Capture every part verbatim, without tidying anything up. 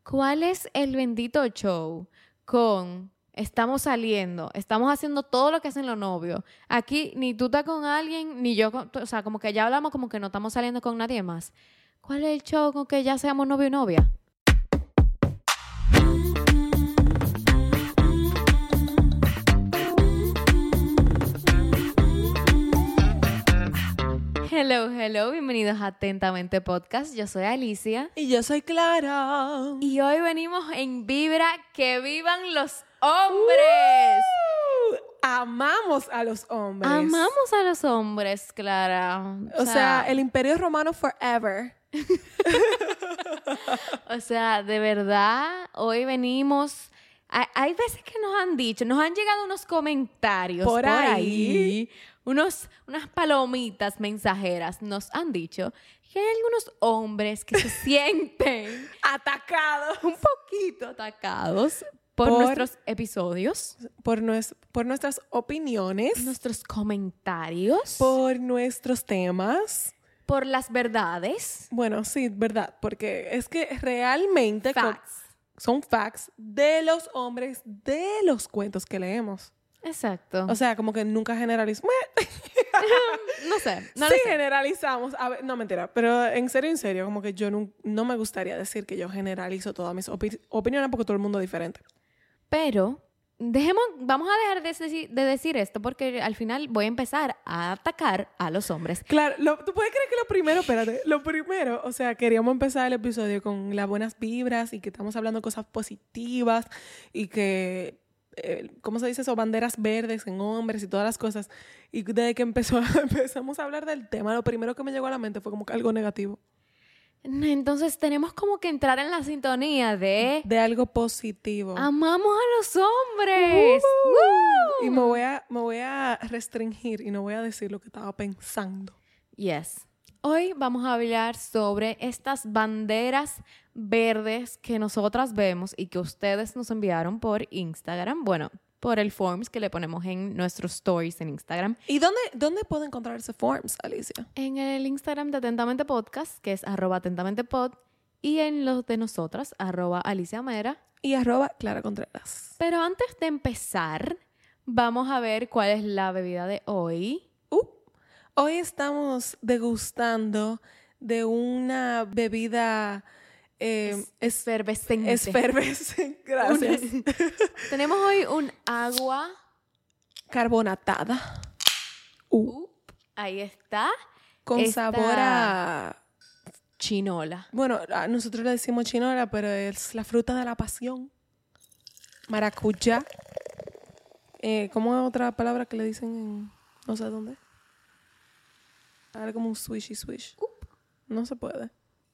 ¿Cuál es el bendito show con estamos saliendo, estamos haciendo todo lo que hacen los novios? Aquí ni tú estás con alguien, ni yo, con, o sea, como que ya hablamos como que no estamos saliendo con nadie más. ¿Cuál es el show con que ya seamos novio y novia? Hello, hello, bienvenidos a Atentamente Podcast. Yo soy Alicia. Y yo soy Clara. Y hoy venimos en Vibra, que vivan los hombres. Uh, amamos a los hombres. Amamos a los hombres, Clara. O, o sea, sea, el Imperio Romano forever. O sea, de verdad, hoy venimos... Hay, hay veces que nos han dicho, nos han llegado unos comentarios por, por ahí, ahí unos, unas palomitas mensajeras nos han dicho que hay algunos hombres que se sienten atacados, un poquito atacados por, por nuestros episodios, por, nues, por nuestras opiniones, nuestros comentarios, por nuestros temas, por las verdades. Bueno, sí, verdad, porque es que realmente facts. Son facts de los hombres de los cuentos que leemos. Exacto. O sea, como que nunca generalizamos. No sé. No sí, sé. generalizamos. A ver, no, mentira. Pero en serio, en serio, como que yo no, no me gustaría decir que yo generalizo todas mis opi- opiniones porque todo el mundo es diferente. Pero dejemos, vamos a dejar de, deci- de decir esto porque al final voy a empezar a atacar a los hombres. Claro, lo, tú puedes creer que lo primero, espérate, lo primero, o sea, queríamos empezar el episodio con las buenas vibras y que estamos hablando de cosas positivas y que, eh, ¿cómo se dice eso? Banderas verdes en hombres y todas las cosas. Y desde que empezó, empezamos a hablar del tema, lo primero que me llegó a la mente fue como que algo negativo. Entonces tenemos como que entrar en la sintonía de... De algo positivo. ¡Amamos a los hombres! Uh-huh. ¡Woo! Y me voy, a, me voy a restringir y no voy a decir lo que estaba pensando. Yes. Hoy vamos a hablar sobre estas banderas verdes que nosotras vemos y que ustedes nos enviaron por Instagram. Bueno, por el forms que le ponemos en nuestros stories en Instagram. ¿Y dónde, dónde puede encontrar ese forms, Alicia? En el Instagram de Atentamente Podcast, que es arroba atentamentepod, y en los de nosotras, arroba Alicia Mera. Y arroba Clara Contreras. Pero antes de empezar, vamos a ver cuál es la bebida de hoy. Uh, hoy estamos degustando de una bebida... Eh, es, efervescente. Efervescente, gracias. Tenemos hoy un agua... carbonatada. Uh. Uh, ahí está. Con Esta... sabor a... chinola. Bueno, nosotros le decimos chinola, pero es la fruta de la pasión. Maracuyá. Eh, ¿Cómo es otra palabra que le dicen en... no sé dónde? Algo como un swishy swish. Uh. No se puede.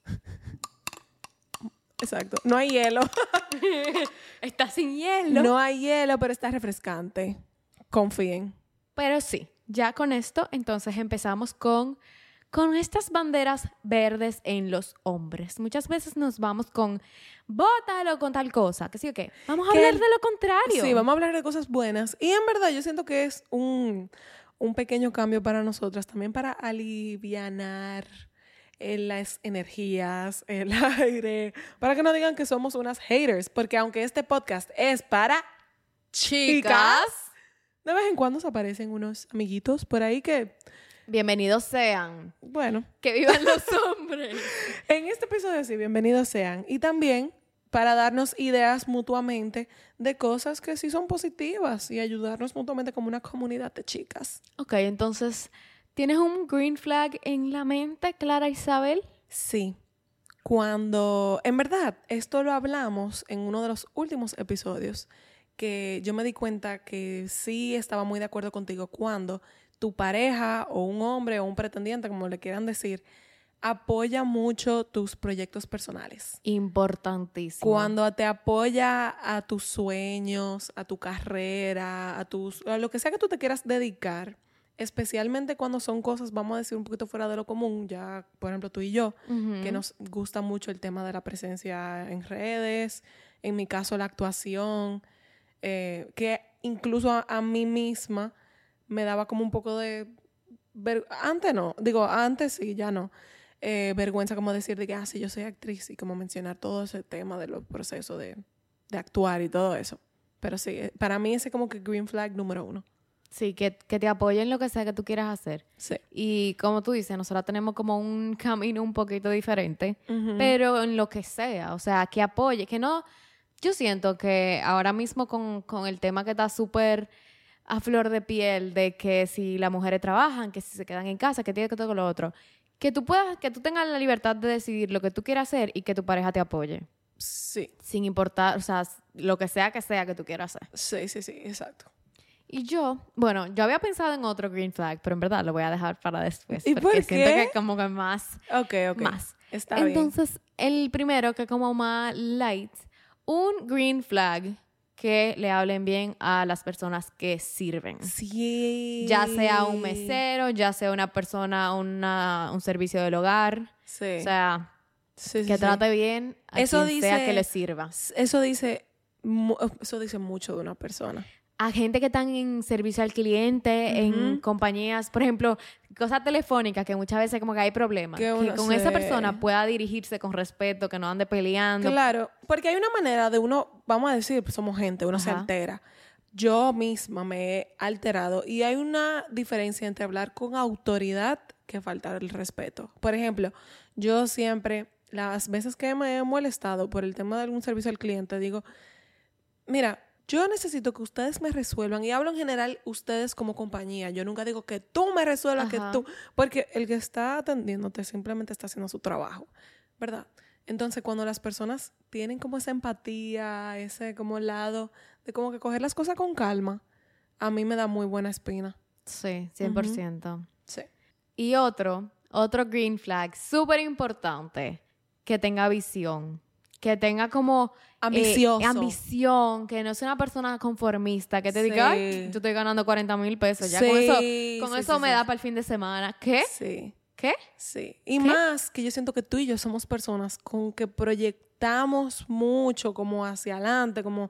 Exacto. No hay hielo. Está sin hielo. No hay hielo, pero está refrescante. Confíen. Pero sí, ya con esto, entonces empezamos con, con estas banderas verdes en los hombres. Muchas veces nos vamos con bótalo con tal cosa, que sí o qué. Vamos a que hablar el, de lo contrario. Sí, vamos a hablar de cosas buenas. Y en verdad yo siento que es un, un pequeño cambio para nosotras, también para alivianar en las energías, el aire, para que no digan que somos unas haters, porque aunque este podcast es para chicas, chicas de vez en cuando se aparecen unos amiguitos por ahí que... bienvenidos sean. Bueno. Que vivan los hombres. En este episodio sí, bienvenidos sean. Y también para darnos ideas mutuamente de cosas que sí son positivas y ayudarnos mutuamente como una comunidad de chicas. Ok, entonces... ¿tienes un green flag en la mente, Clara Isabel? Sí. Cuando, en verdad, esto lo hablamos en uno de los últimos episodios, que yo me di cuenta que sí estaba muy de acuerdo contigo cuando tu pareja o un hombre o un pretendiente, como le quieran decir, apoya mucho tus proyectos personales. Importantísimo. Cuando te apoya a tus sueños, a tu carrera, a, tus, a lo que sea que tú te quieras dedicar. Especialmente cuando son cosas, vamos a decir, un poquito fuera de lo común, ya, por ejemplo, tú y yo, uh-huh. que nos gusta mucho el tema de la presencia en redes, en mi caso la actuación, eh, que incluso a, a mí misma me daba como un poco de... Ver- antes no, digo, antes sí, ya no. eh, vergüenza como decir de que, ah, sí, yo soy actriz y como mencionar todo ese tema de los procesos de, de actuar y todo eso. Pero sí, eh, para mí ese es como que green flag número uno. Sí, que, que te apoyen en lo que sea que tú quieras hacer. Sí. Y como tú dices, nosotros tenemos como un camino un poquito diferente, Uh-huh. pero en lo que sea, o sea, que apoye, que no... Yo siento que ahora mismo con, con el tema que está súper a flor de piel de que si las mujeres trabajan, que si se quedan en casa, que tiene que todo lo otro, que tú puedas, que tú tengas la libertad de decidir lo que tú quieras hacer y que tu pareja te apoye. Sí. Sin importar, o sea, lo que sea que sea que tú quieras hacer. Sí, sí, sí, exacto. Y yo, bueno, yo había pensado en otro green flag, pero en verdad lo voy a dejar para después. ¿Y porque por siento qué? que como que más, Ok, ok. más. Está bien. Entonces, el primero, que como más light, un green flag que le hablen bien a las personas que sirven. Sí. Ya sea un mesero, ya sea una persona, una, un servicio del hogar. Sí. O sea, sí, sí, que sí. trate bien a Eso quien sea dice- que le sirva. Eso dice, mu- eso dice mucho de una persona. A gente que están en servicio al cliente, en Ujú. compañías, por ejemplo, cosas telefónicas que muchas veces como que hay problemas. Que Que, uno con se- esa persona pueda dirigirse con respeto, que no ande peleando. Claro, porque hay una manera de uno, vamos a decir, pues somos gente, uno se Ajá. altera. Yo misma me he alterado y hay una diferencia entre hablar con autoridad que faltar el respeto. Por ejemplo, yo siempre, las veces que me he molestado por el tema de algún servicio al cliente, digo, mira, yo necesito que ustedes me resuelvan y hablo en general ustedes como compañía. Yo nunca digo que tú me resuelvas, que Ajá. tú, porque el que está atendiéndote simplemente está haciendo su trabajo, ¿verdad? Entonces, cuando las personas tienen como esa empatía, ese como lado de como que coger las cosas con calma, a mí me da muy buena espina. Sí, cien por ciento. Sí. Y otro, otro green flag súper importante, que tenga visión. Que tenga como... eh, Ambicioso. ambición, que no sea una persona conformista, que te Sí. diga, ay, yo estoy ganando cuarenta mil pesos. Ya Sí, con eso, con sí, eso sí, me sí. da para el fin de semana. ¿Qué? Sí. ¿Qué? Sí. Y más que yo siento que tú y yo somos personas con que proyectamos mucho como hacia adelante, como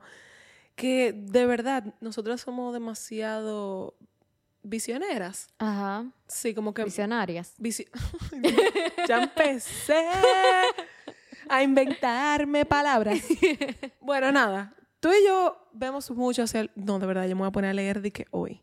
que de verdad nosotras somos demasiado visioneras. Ajá. Sí, como que... Visionarias. visi- ya empecé a inventarme palabras. Bueno, nada. Tú y yo vemos mucho hacia el... No, de verdad, yo me voy a poner a leer de que hoy.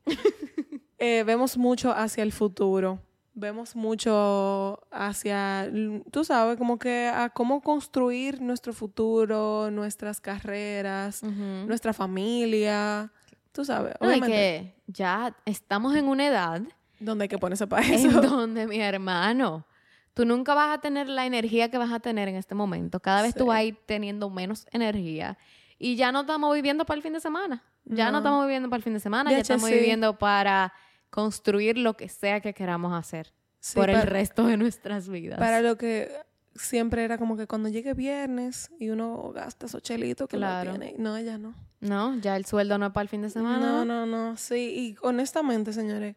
Eh, vemos mucho hacia el futuro. Vemos mucho hacia, tú sabes, como que a cómo construir nuestro futuro, nuestras carreras, Ujú. nuestra familia. Tú sabes, No, y obviamente, que ya estamos en una edad ¿dónde hay que ponerse para en eso? donde, mi hermano, tú nunca vas a tener la energía que vas a tener en este momento. Cada vez Sí. tú vas a ir teniendo menos energía. Y ya no estamos viviendo para el fin de semana. Ya no, No. estamos viviendo para el fin de semana. De Ya hecho, estamos sí. viviendo para construir lo que sea que queramos hacer Sí, por el para- resto de nuestras vidas. Para lo que siempre era como que cuando llegue viernes y uno gasta esos chelitos que Claro. lo tiene. No, ya no. No, ya el sueldo no es para el fin de semana. No, no, no. Sí, y honestamente, señores,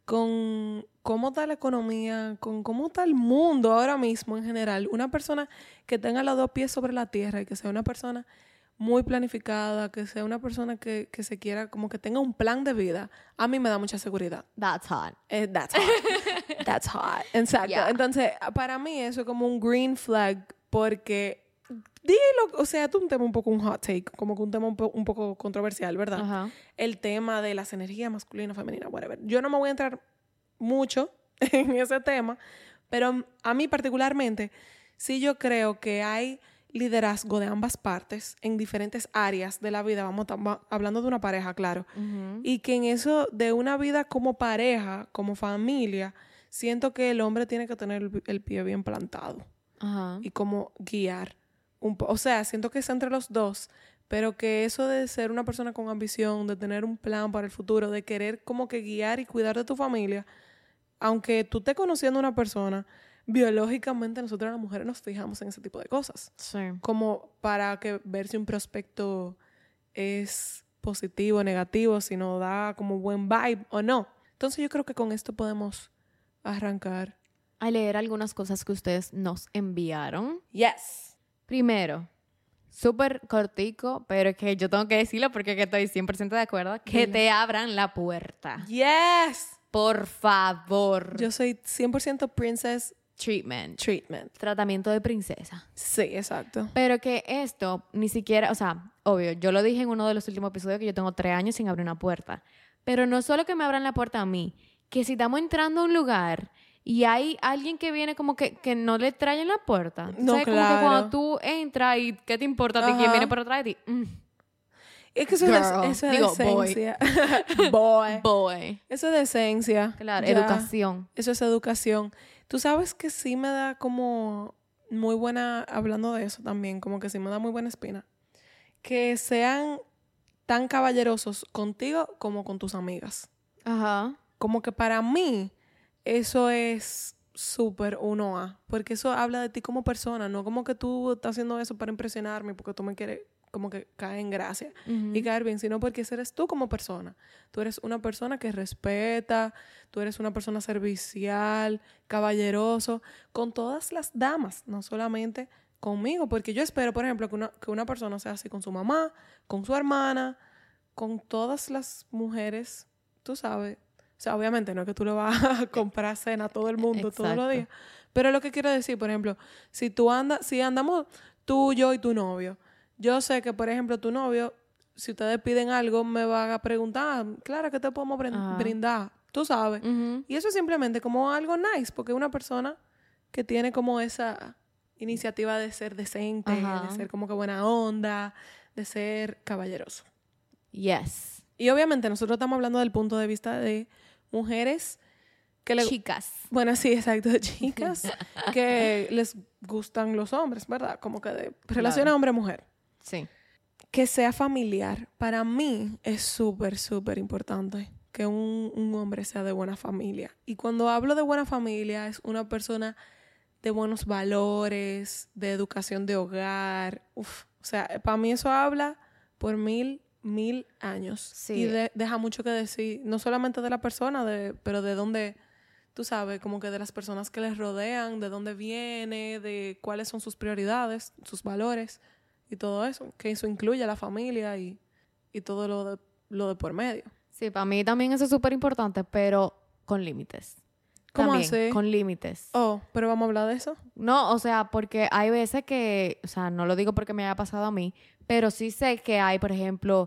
con cómo está la economía, con cómo está el mundo ahora mismo en general, una persona que tenga los dos pies sobre la tierra y que sea una persona muy planificada, que sea una persona que, que se quiera, como que tenga un plan de vida, a mí me da mucha seguridad. That's hot. Eh, that's hot. That's hot. Exacto. Yeah. Entonces, para mí eso es como un green flag porque, dilo, o sea, es un tema un poco un hot take, como que un tema un, po- un poco controversial, ¿verdad? Ajá. El tema de las energías masculinas, femeninas, whatever. Yo no me voy a entrar mucho en ese tema, pero a mí particularmente, sí yo creo que hay liderazgo de ambas partes en diferentes áreas de la vida, vamos tam- hablando de una pareja, claro, Ujú. y que en eso de una vida como pareja, como familia, siento que el hombre tiene que tener el, el pie bien plantado Ajá. y como guiar. Un po- o sea, siento que es entre los dos, pero que eso de ser una persona con ambición, de tener un plan para el futuro, de querer como que guiar y cuidar de tu familia, aunque tú estés conociendo a una persona, biológicamente nosotros las mujeres nos fijamos en ese tipo de cosas. Sí. Como para que ver si un prospecto es positivo, negativo, si nos da como buen vibe o no. Entonces yo creo que con esto podemos arrancar. A leer algunas cosas que ustedes nos enviaron. Yes. Primero, súper cortico, pero que yo tengo que decirlo porque que estoy cien por ciento de acuerdo, que Dilo. te abran la puerta. Yes. Por favor. Yo soy cien por ciento Princess treatment. Treatment. Tratamiento de princesa. Sí, exacto. Pero que esto ni siquiera, o sea, obvio, yo lo dije en uno de los últimos episodios que yo tengo tres años sin abrir una puerta. Pero no solo que me abran la puerta a mí, que si estamos entrando a un lugar y hay alguien que viene como que, que no le traen la puerta. No, ¿Sabes? claro. Como que cuando tú entras y ¿qué te importa a ti quién viene por atrás de ti? Mm. Es que eso Girl. es, eso es Digo, decencia. Boy. Boy. Eso es decencia. Claro, Ya. educación. Eso es educación. Tú sabes que sí me da como muy buena, hablando de eso también, como que sí me da muy buena espina. Que sean tan caballerosos contigo como con tus amigas. Ajá. Como que para mí eso es súper uno A. Porque eso habla de ti como persona. No como que tú estás haciendo eso para impresionarme porque tú me quieres como que caer en gracia Uh-huh. y caer bien, sino porque ese eres tú como persona. Tú eres una persona que respeta, tú eres una persona servicial, caballeroso, con todas las damas, no solamente conmigo, porque yo espero, por ejemplo, que una, que una persona sea así con su mamá, con su hermana, con todas las mujeres, tú sabes. O sea, obviamente no es que tú le vas a comprar cena a todo el mundo Exacto. todos los días, pero lo que quiero decir, por ejemplo, si tú andas, si andamos tú, yo y tu novio, yo sé que, por ejemplo, tu novio, si ustedes piden algo, me va a preguntar, Clara, ¿qué te podemos brin- Ajá. brindar? Tú sabes. Uh-huh. Y eso es simplemente como algo nice, porque es una persona que tiene como esa iniciativa de ser decente, Ajá. de ser como que buena onda, de ser caballeroso. Yes. Y obviamente nosotros estamos hablando del punto de vista de mujeres que le... Chicas. Bueno, sí, exacto, chicas que les gustan los hombres, ¿verdad? Como que de relación Claro. hombre-mujer. Sí. Que sea familiar. Para mí es súper, súper importante que un, un hombre sea de buena familia. Y cuando hablo de buena familia, es una persona de buenos valores, de educación de hogar. Uf, o sea, para mí eso habla por mil, mil años. Sí. Y de- deja mucho que decir, no solamente de la persona, de, pero de dónde, tú sabes, como que de las personas que les rodean, de dónde viene, de cuáles son sus prioridades, sus valores y todo eso. Que eso incluye a la familia y, y todo lo de, lo de por medio. Sí, para mí también eso es súper importante, pero con límites. ¿Cómo También, así? con límites. Oh, pero vamos a hablar de eso. No, o sea, porque hay veces que, o sea, no lo digo porque me haya pasado a mí, pero sí sé que hay, por ejemplo,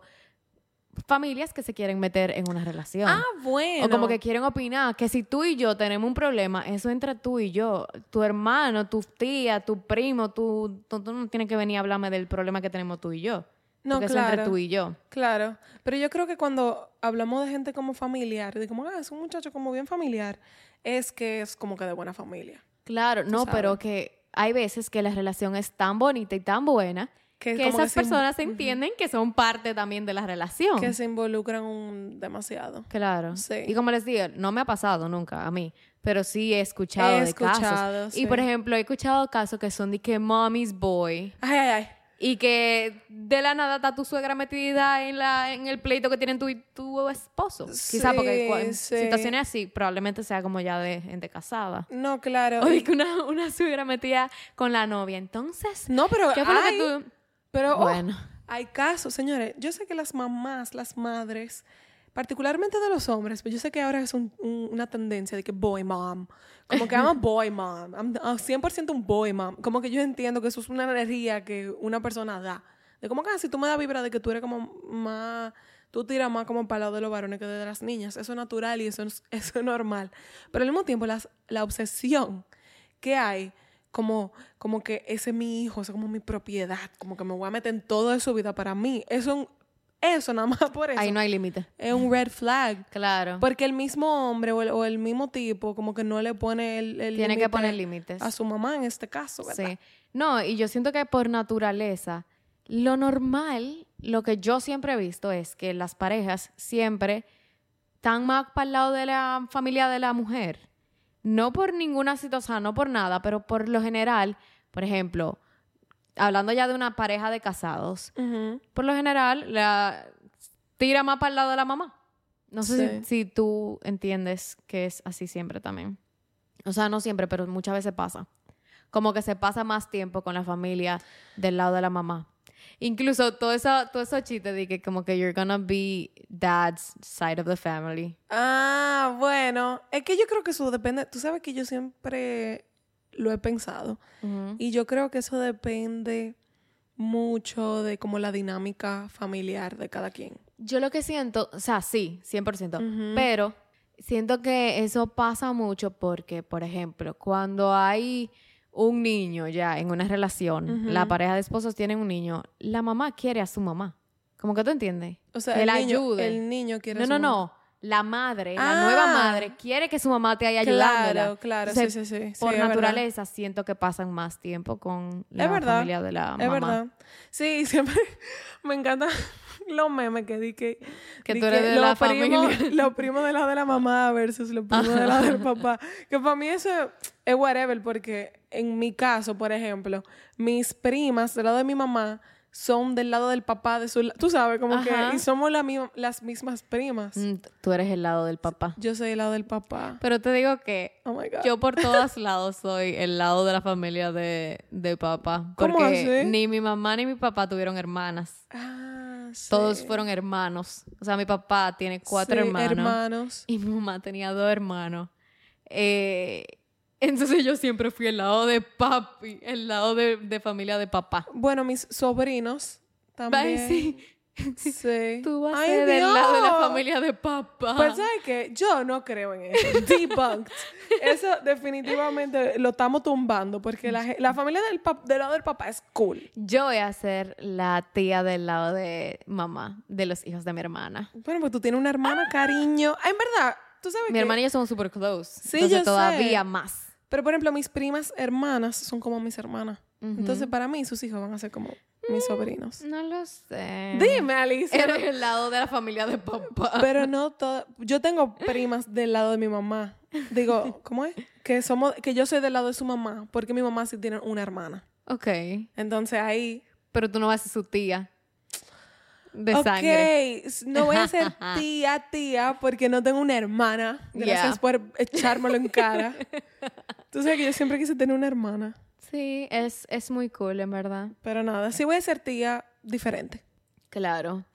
familias que se quieren meter en una relación. Ah, bueno. O como que quieren opinar que si tú y yo tenemos un problema, eso entre tú y yo, tu hermano, tu tía, tu primo, tú, tú, tú no tienes que venir a hablarme del problema que tenemos tú y yo. No, Porque claro. es entre tú y yo. Claro, pero yo creo que cuando hablamos de gente como familiar, de como, ah, es un muchacho como bien familiar, es que es como que de buena familia. Claro, no, sabes. pero que hay veces que la relación es tan bonita y tan buena Que, que como esas se inv- personas Ujú. entienden que son parte también de la relación. Que se involucran un- demasiado. Claro. Sí. Y como les digo, no me ha pasado nunca a mí, pero sí he escuchado He de escuchado, casos. sí. Y por ejemplo, he escuchado casos que son de que mommy's boy Ay, ay, ay. y que de la nada está tu suegra metida en la en el pleito que tienen tú y tu esposo. Quizá Sí, porque cu- en sí. situaciones así probablemente sea como ya de gente casada. No, claro. O de que una, una suegra metida con la novia. Entonces, No, pero ¿qué fue lo hay, que tú...? pero, oh, Bueno. hay casos, señores. Yo sé que las mamás, las madres, particularmente de los hombres, pero yo sé que ahora es un- un- una tendencia de que boy mom. Como que I'm a boy mom. I'm a cien por ciento un boy mom. Como que yo entiendo que eso es una energía que una persona da. De como que ah, si tú me das vibra de que tú eres como más... Tú tiras más como para el lado de los varones que de las niñas. Eso es natural y eso es, eso es normal. Pero al mismo tiempo, las, la obsesión que hay, como, como que ese es mi hijo, ese es como mi propiedad, como que me voy a meter en todo de su vida para mí. Eso, eso nada más por eso. Ahí no hay límite. Es un red flag. Claro. Porque el mismo hombre o el, o el mismo tipo como que no le pone el, el Tiene que límite poner límites. a su mamá en este caso, ¿verdad? Sí. No, y yo siento que por naturaleza, lo normal, lo que yo siempre he visto es que las parejas siempre están más para el lado de la familia de la mujer. No por ninguna situación, no por nada, pero por lo general, por ejemplo, hablando ya de una pareja de casados, Ujú. por lo general, la tira más para el lado de la mamá. No sé Sí. si, si tú entiendes que es así siempre también. O sea, no siempre, pero muchas veces pasa. Como que se pasa más tiempo con la familia del lado de la mamá. Incluso todo eso, todo eso chistes de que como que you're gonna be dad's side of the family. Ah, bueno. Es que yo creo que eso depende. Tú sabes que yo siempre lo he pensado. Ujú. Y yo creo que eso depende mucho de como la dinámica familiar de cada quien. Yo lo que siento, o sea, sí, cien por ciento, Ujú. pero siento que eso pasa mucho porque, por ejemplo, cuando hay un niño ya en una relación, Ujú. la pareja de esposos tienen un niño, la mamá quiere a su mamá. ¿Cómo que tú entiendes? O sea, que el la niño, ayude. el niño quiere No, a su no, mamá. no. La madre, Ah. la nueva madre, quiere que su mamá esté ahí ayudándola. Claro, claro, Entonces, sí, sí, sí. Sí, por es verdad. naturaleza, siento que pasan más tiempo con la Es verdad, familia de la Es mamá. verdad. Sí, siempre me encantan los memes que di que... Que di tú eres de los la primos- familia. Los primos de la de la mamá versus los primos de la del papá. Que para mí eso es whatever, porque en mi caso, por ejemplo, mis primas del lado de mi mamá son del lado del papá de su... la- Tú sabes, como Ajá. que... Y somos la mi- las mismas primas. Mm, tú eres el lado del papá. Yo soy del lado del papá. Pero te digo que Oh my God. yo por todos lados soy el lado de la familia de, de papá. ¿Cómo Porque así? ni mi mamá ni mi papá tuvieron hermanas. Ah, sí. Todos fueron hermanos. O sea, mi papá tiene cuatro Sí, hermanos. hermanos. Y mi mamá tenía dos hermanos. Eh, entonces yo siempre fui el lado de papi, el lado de, de familia de papá. Bueno, mis sobrinos también. Ay, sí. Sí. Tú vas a Ay, ser del Dios. lado de la familia de papá. Pues, ¿sabes qué? Yo no creo en eso. Debunked. Eso definitivamente lo estamos tumbando porque la, ge- la familia del, pap- del lado del papá es cool. Yo voy a ser la tía del lado de mamá, de los hijos de mi hermana. Bueno, pues tú tienes una hermana, cariño. Ah, en verdad, tú sabes Mi que... hermana y yo somos super close. Sí, entonces yo todavía sé. más. Pero, por ejemplo, mis primas hermanas son como mis hermanas. Ujú. Entonces, para mí, sus hijos van a ser como mis sobrinos. No lo sé. Dime, Alicia. Eres el lado de la familia de papá. Pero no todo. Yo tengo primas del lado de mi mamá. Digo, ¿cómo es? Que somos, que yo soy del lado de su mamá, porque mi mamá sí tiene una hermana. Ok. Entonces ahí. Pero tú no vas a ser su tía. De Ok, sangre. no voy a ser tía, tía, porque no tengo una hermana. Gracias Yeah. por echármelo en cara. Tú sabes que yo siempre quise tener una hermana. Sí, es, es muy cool, en verdad. Pero nada, sí voy a ser tía diferente. Claro.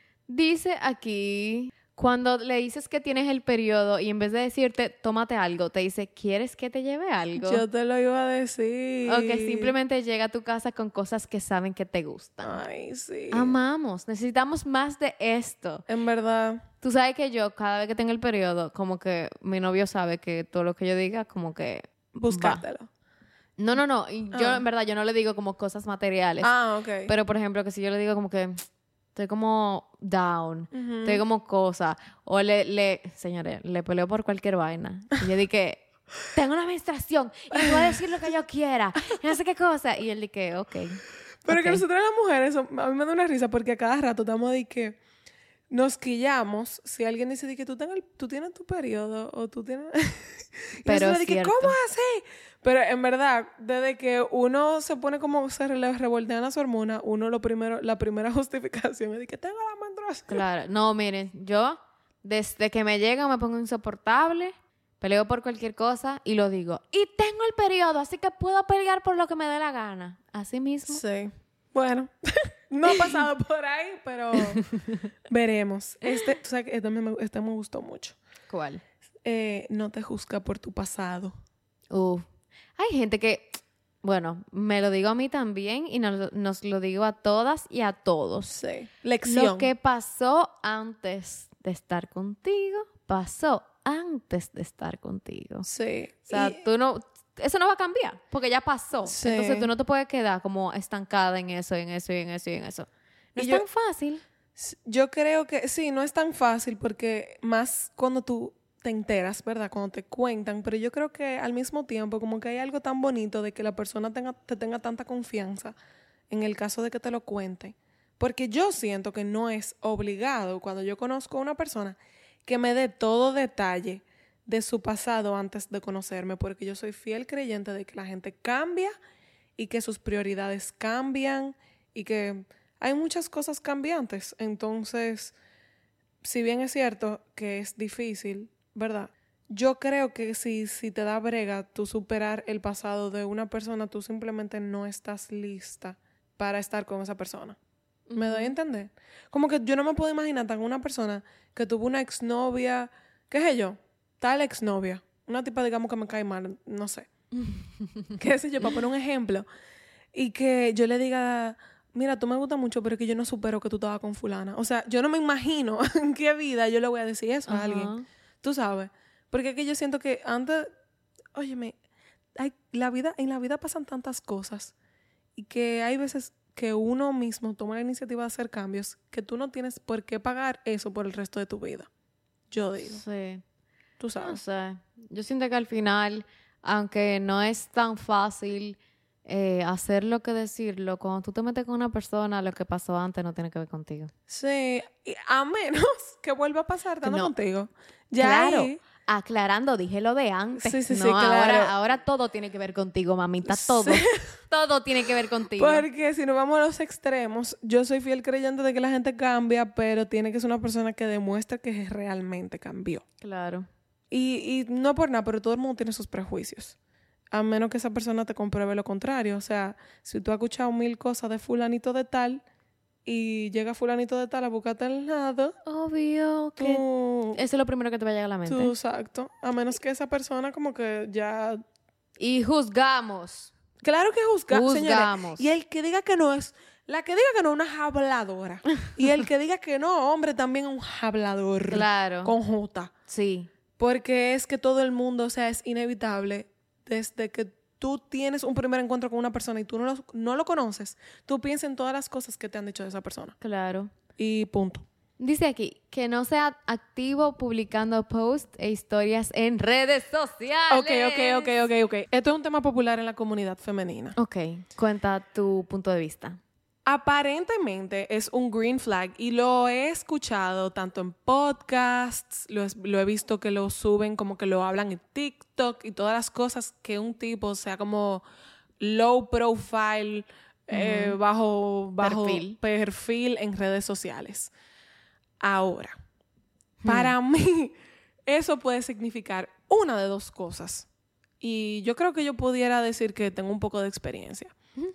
Dice aquí, cuando le dices que tienes el periodo y en vez de decirte, tómate algo, te dice, ¿quieres que te lleve algo? Yo te lo iba a decir. O que simplemente llega a tu casa con cosas que saben que te gustan. Ay, sí. Amamos, necesitamos más de esto. En verdad. Tú sabes que yo, cada vez que tengo el periodo, como que mi novio sabe que todo lo que yo diga, como que va. Buscártelo. No, no, no. Y yo, Ah. en verdad, yo no le digo como cosas materiales. Ah, ok. Pero, por ejemplo, que si yo le digo como que estoy como down, Ujú. estoy como cosa, o le, le, señores, le peleo por cualquier vaina. Y yo dije, tengo una menstruación y me voy a decir lo que yo quiera, y no sé qué cosa. Y él dije, ok. Pero ok. que nosotras las mujeres, a mí me da una risa porque a cada rato estamos de que nos quillamos si alguien dice de que tú, tengas el- tú tienes tu periodo o tú tienes... Y Pero nosotras es de que, cierto. ¿cómo así? Pero en verdad, desde que uno se pone como se le revoltean las hormonas, uno lo primero, la primera justificación es de que tengo la menstruación. Claro. No, miren, yo desde que me llega me pongo insoportable, peleo por cualquier cosa y lo digo. Y tengo el periodo, así que puedo pelear por lo que me dé la gana. Así mismo. Sí. Bueno, no ha pasado por ahí, pero veremos. Este, tú sabes que este me, este me gustó mucho. ¿Cuál? Eh, no te juzga por tu pasado. Uh, hay gente que, bueno, me lo digo a mí también y nos, nos lo digo a todas y a todos. Sí. Lección. Lo que pasó antes de estar contigo, pasó antes de estar contigo. Sí. O sea, Y- tú no, eso no va a cambiar porque ya pasó. Sí. Entonces tú no te puedes quedar como estancada en eso, en eso, y en eso, y en eso. No Y es yo- tan fácil. Yo creo que sí, no es tan fácil porque más cuando tú te enteras, ¿verdad? Cuando te cuentan, pero yo creo que al mismo tiempo como que hay algo tan bonito de que la persona tenga, te tenga tanta confianza en el caso de que te lo cuente. Porque yo siento que no es obligado cuando yo conozco a una persona que me dé todo detalle de su pasado antes de conocerme, porque yo soy fiel creyente de que la gente cambia y que sus prioridades cambian y que hay muchas cosas cambiantes. Entonces, si bien es cierto que es difícil, ¿verdad? Yo creo que si, si te da brega tú superar el pasado de una persona, tú simplemente no estás lista para estar con esa persona. ¿Me doy a entender? Como que yo no me puedo imaginar tan una persona que tuvo una exnovia, qué sé yo, tal exnovia, una tipa digamos que me cae mal, no sé. qué sé yo, para poner un ejemplo, y que yo le diga, mira, tú me gustas mucho, pero es que yo no supero que tú estabas con fulana. O sea, yo no me imagino en qué vida yo le voy a decir eso a Ajá. alguien. Tú sabes. Porque es que yo siento que antes, óyeme, hay, la vida, en la vida pasan tantas cosas y que hay veces que uno mismo toma la iniciativa de hacer cambios que tú no tienes por qué pagar eso por el resto de tu vida. Yo digo. Sí. Tú No sabes. sé. Yo siento que al final, aunque no es tan fácil eh, hacerlo que decirlo, cuando tú te metes con una persona, lo que pasó antes no tiene que ver contigo. Sí, y a menos que vuelva a pasar estando No. contigo. Ya Claro. ahí, Aclarando, dije lo de antes. Sí, sí, no, sí, claro. ahora, ahora todo tiene que ver contigo, mamita. Todo. Sí. Todo tiene que ver contigo. porque si nos vamos a los extremos, yo soy fiel creyente de que la gente cambia, pero tiene que ser una persona que demuestre que realmente cambió. Claro. Y, y no por nada, pero todo el mundo tiene sus prejuicios. A menos que esa persona te compruebe lo contrario. O sea, si tú has escuchado mil cosas de fulanito de tal y llega fulanito de tal a buscarte al lado, Obvio que tú... eso es lo primero que te va a llegar a la mente. tú, exacto. A menos que esa persona como que ya... Y juzgamos. Claro que juzga, Juzgamos. señores. Y el que diga que no es... La que diga que no es una habladora. Y el que diga que no, hombre, también es un hablador. Claro. Con J. Sí. Porque es que todo el mundo, o sea, es inevitable desde que tú tienes un primer encuentro con una persona y tú no lo, no lo conoces, tú piensas en todas las cosas que te han dicho de esa persona. Claro. Y punto. Dice aquí que no sea activo publicando posts e historias en redes sociales. Ok, ok, ok, ok, ok. Esto es un tema popular en la comunidad femenina. Ok, cuenta tu punto de vista. Aparentemente es un green flag y lo he escuchado tanto en podcasts, lo, es- lo he visto que lo suben, como que lo hablan en TikTok y todas las cosas que un tipo sea como low profile, eh, bajo, bajo Perfil. perfil en redes sociales. Ahora, Hmm. para mí eso puede significar una de dos cosas. Y yo creo que yo pudiera decir que tengo un poco de experiencia.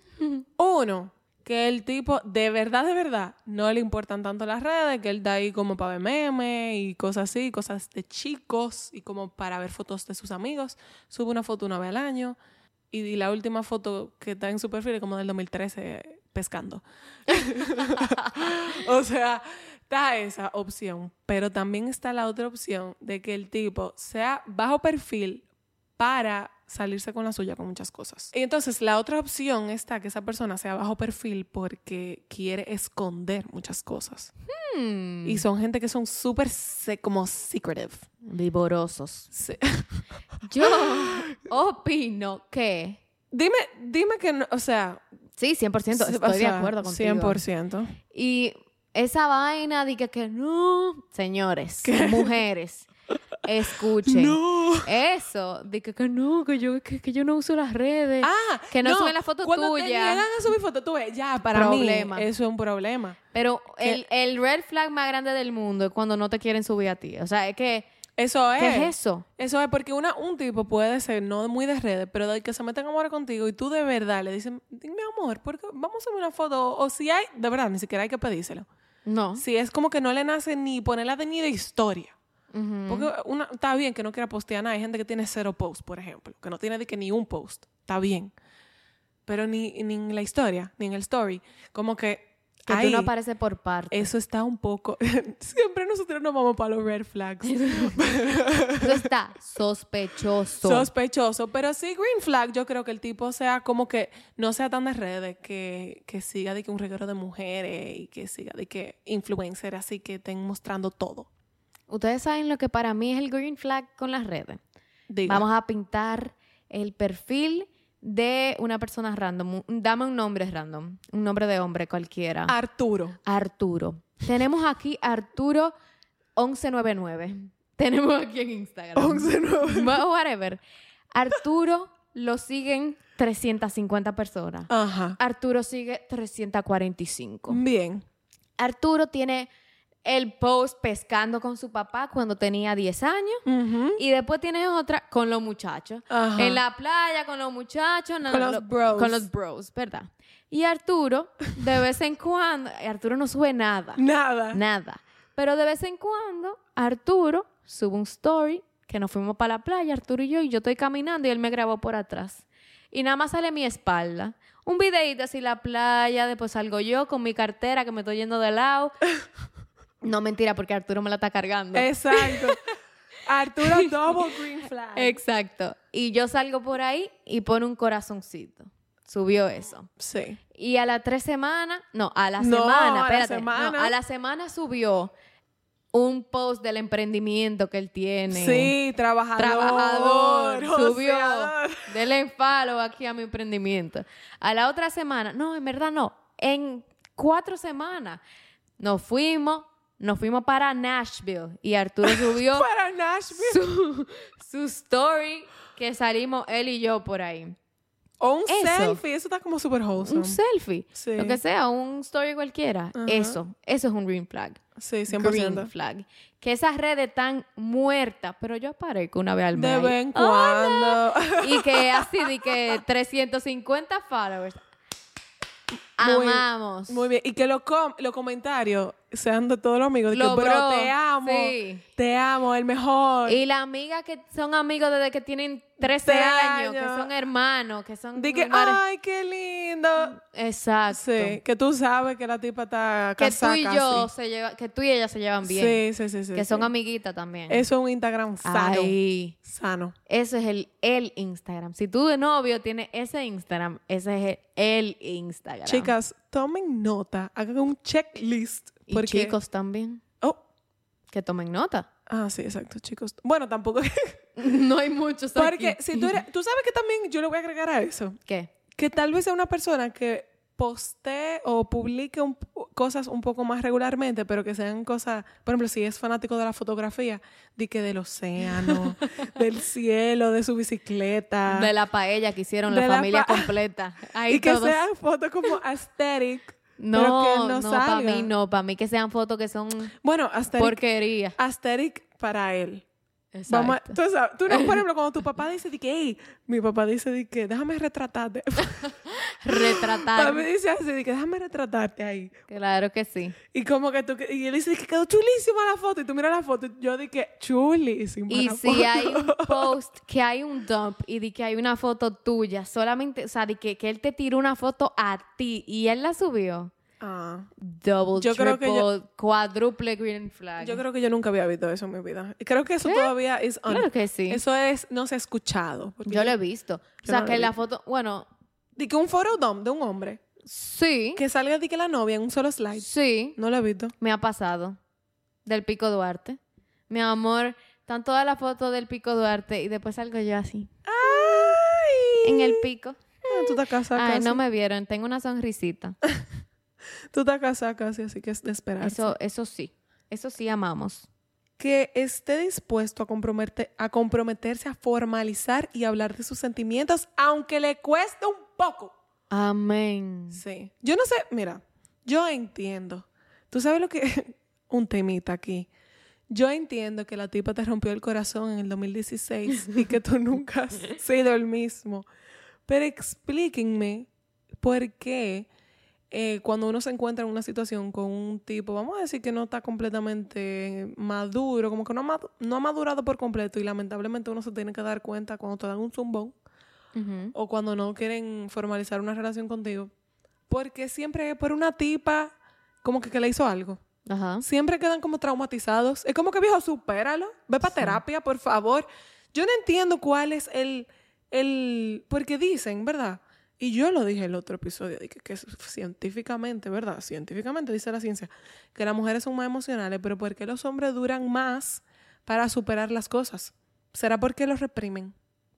Uno, que el tipo de verdad, de verdad, no le importan tanto las redes, que él da ahí como para ver memes y cosas así, cosas de chicos y como para ver fotos de sus amigos. Sube una foto una vez al año y, y la última foto que está en su perfil es como del dos mil trece pescando. O sea, está esa opción, pero también está la otra opción de que el tipo sea bajo perfil para salirse con la suya con muchas cosas. Y entonces la otra opción está que esa persona sea bajo perfil porque quiere esconder muchas cosas. Hmm. Y son gente que son súper se- como secretive. Vivorosos. Sí. Yo opino que... Dime, dime que no, o sea... Sí, cien por ciento. o Estoy de sea, acuerdo contigo. cien por ciento. Y esa vaina de que, que no... Señores, mujeres, escuchen. No. Eso, de que, que no, que yo, que, que yo no uso las redes. Ah, que no, suben la foto cuando tuya. te niegan a subir foto, tú ves, ya, para Problema. mí eso es un problema. Pero el, el red flag más grande del mundo es cuando no te quieren subir a ti. O sea, es que... Eso es. ¿Qué es eso? Eso es porque una, un tipo puede ser no muy de redes, pero de que se mete en amor contigo y tú de verdad le dices, dime amor, ¿por qué? Vamos a subir una foto. O si hay, de verdad, ni siquiera hay que pedírselo. No. Si es como que no le nace ni ponerla de ni de historia. Ujú. Porque una, está bien que no quiera postear nada. Hay gente que tiene cero post, por ejemplo. Que no tiene de que ni un post. Está bien. Pero ni, ni en la historia, ni en el story. Como que Que ahí, tú no apareces por parte. eso está un poco... Siempre nosotros nos vamos para los red flags. Eso está sospechoso. Sospechoso. Pero sí, green flag, yo creo que el tipo sea como que no sea tan de redes, que, que siga de que un reguero de mujeres y que siga de que influencer así que estén mostrando todo. Ustedes saben lo que para mí es el green flag con las redes. Diga. Vamos a pintar el perfil de una persona random. Un- Dame un nombre random. Un nombre de hombre cualquiera. Arturo. Arturo. Tenemos aquí Arturo once noventa y nueve. Tenemos aquí en Instagram. once nueve. Well, whatever. Arturo lo siguen trescientas cincuenta personas. Ajá. Arturo sigue trescientas cuarenta y cinco. Bien. Arturo tiene el post pescando con su papá cuando tenía diez años. Ujú. Y después tiene otra con los muchachos. Ajá. En la playa con los muchachos. no, Con no, los lo- bros. Con los bros, ¿verdad? Y Arturo, de vez en cuando, Arturo no sube nada. Nada. Nada. Pero de vez en cuando, Arturo sube un story que nos fuimos para la playa, Arturo y yo, y yo estoy caminando y él me grabó por atrás. Y nada más sale mi espalda. Un videíto así la playa, después salgo yo con mi cartera que me estoy yendo de lado. No, mentira, porque Arturo me la está cargando. Exacto. Arturo double green flag. Exacto. Y yo salgo por ahí y pone un corazoncito. Subió eso. Sí. Y a las tres semanas, no, a la No, semana, a la espérate. semana. No, a la semana subió un post del emprendimiento que él tiene. Sí, trabajador. Trabajador. Subió. joseador. Denle follow aquí a mi emprendimiento. A la otra semana, no, en verdad no. En cuatro semanas nos fuimos, nos fuimos para Nashville y Arturo subió Para Nashville. su, su story que salimos él y yo por ahí. O un Eso. selfie. Eso está como super wholesome. Un selfie, Sí. lo que sea, un story cualquiera. Ajá. Eso, eso es un green flag. Sí, cien por ciento. Green flag. Que esas redes están muertas, pero yo aparezco una vez al mes. De ahí. vez en Hola. cuando. Y que así de que trescientos cincuenta followers. Muy- Amamos. Muy bien. Y que los com- los comentarios sean de todos los amigos. De Lo que, bro, bro, te amo. sí. Te amo, el mejor. Y las amigas que son amigos desde que tienen trece Tres años, que años. son hermanos, que son... De que, mar- ay, qué lindo. Exacto. Sí, que tú sabes que la tipa está Que casada tú y yo casi. se lleva, que tú y ella se llevan bien. Sí, sí, sí, sí. que sí. son amiguitas también. Eso es un Instagram sano. Ay, Sano. eso es el, el Instagram. Si tú de novio tienes ese Instagram, ese es el, el Instagram. Chicas, tomen nota. Hagan un checklist. Y Porque... chicos también, Oh. que tomen nota. Ah, sí, exacto, chicos. Bueno, tampoco... No hay muchos Porque aquí. si tú eres... Tú sabes que también yo le voy a agregar a eso. ¿Qué? Que tal vez sea una persona que postee o publique un- cosas un poco más regularmente, pero que sean cosas, por ejemplo, si es fanático de la fotografía, de que del océano, del cielo, de su bicicleta. De la paella que hicieron De la la familia pa- completa. Ahí y que todos. sean fotos como aesthetic, No, pero que no, no, para salga. mí no. Para mí que sean fotos que son Bueno, aesthetic, porquería. aesthetic para él. Exacto. Vamos a- tú, sabes, tú no, por ejemplo, cuando tu papá dice de que, hey, mi papá dice de que, déjame retratarte. Retratar. Para mí dice así, de que déjame retratarte ahí. Claro que sí. Y como que tú, y él dice que quedó chulísima la foto, y tú miras la foto, y yo dije, chulísima Y la si foto. hay un post que hay un dump y de que hay una foto tuya, solamente, o sea, de que, que él te tiró una foto a ti y él la subió. Ah, Double, Yo creo triple, que yo- cuádruple green flag. yo creo que yo nunca había visto eso en mi vida. Y creo que eso todavía es... un- Claro que sí. Eso es, no se ha escuchado. porque Yo lo he visto. O yo sea, no lo que he la visto. foto, bueno, De que un photodump de un hombre, sí, que salga de que la novia en un solo slide. sí, No lo he visto. me ha pasado. Del Pico Duarte. Mi amor, están todas las fotos del Pico Duarte y después salgo yo así, ¡Ay! en el pico. Ah, tú estás casada Ay, casi. no me vieron, tengo una sonrisita. Tú estás casada casi, así que es de esperarse. Eso, eso sí, eso sí amamos. Que esté dispuesto a, compromete- a comprometerse a formalizar y hablar de sus sentimientos, aunque le cueste un poco. Amén. Sí. Yo no sé, mira, yo entiendo. Tú sabes lo que... un temita aquí. Yo entiendo que la tipa te rompió el corazón en el dos mil dieciséis y que tú nunca has sido el mismo. Pero explíquenme por qué eh, cuando uno se encuentra en una situación con un tipo, vamos a decir que no está completamente maduro, como que no ha, madu- no ha madurado por completo y lamentablemente uno se tiene que dar cuenta cuando te dan un zumbón Ujú. o cuando no quieren formalizar una relación contigo. Porque siempre por una tipa como que, que le hizo algo. Ajá. Siempre quedan como traumatizados. Es como que, viejo, supéralo. Ve para terapia, por favor. Yo no entiendo cuál es el... el porque dicen, ¿verdad? Y yo lo dije en el otro episodio, de que, que científicamente, ¿verdad? Científicamente dice la ciencia que las mujeres son más emocionales, pero ¿por qué los hombres duran más para superar las cosas? ¿Será porque los reprimen?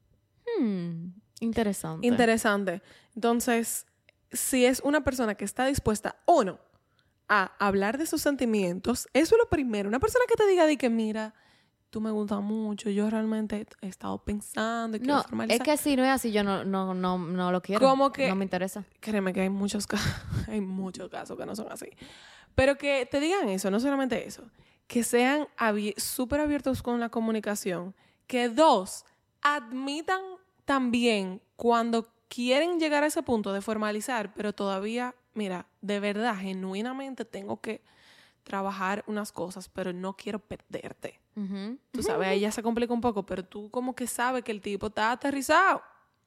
Hmm, Interesante. Interesante. Entonces, si es una persona que está dispuesta, uno, a hablar de sus sentimientos, eso es lo primero. Una persona que te diga de que, mira, tú me gustas mucho, yo realmente he estado pensando y quiero No, formalizar. es que si no es así, yo no, no, no, no lo quiero. Como que- No me interesa. Créeme que hay muchos casos, hay muchos casos que no son así. Pero que te digan eso, no solamente eso, que sean abi- súper abiertos con la comunicación. Que dos, admitan también cuando quieren llegar a ese punto de formalizar, pero todavía, mira, de verdad, genuinamente tengo que, trabajar unas cosas, pero no quiero perderte. Ujú. Tú sabes, ahí ya se complica un poco, pero tú como que sabes que el tipo está aterrizado.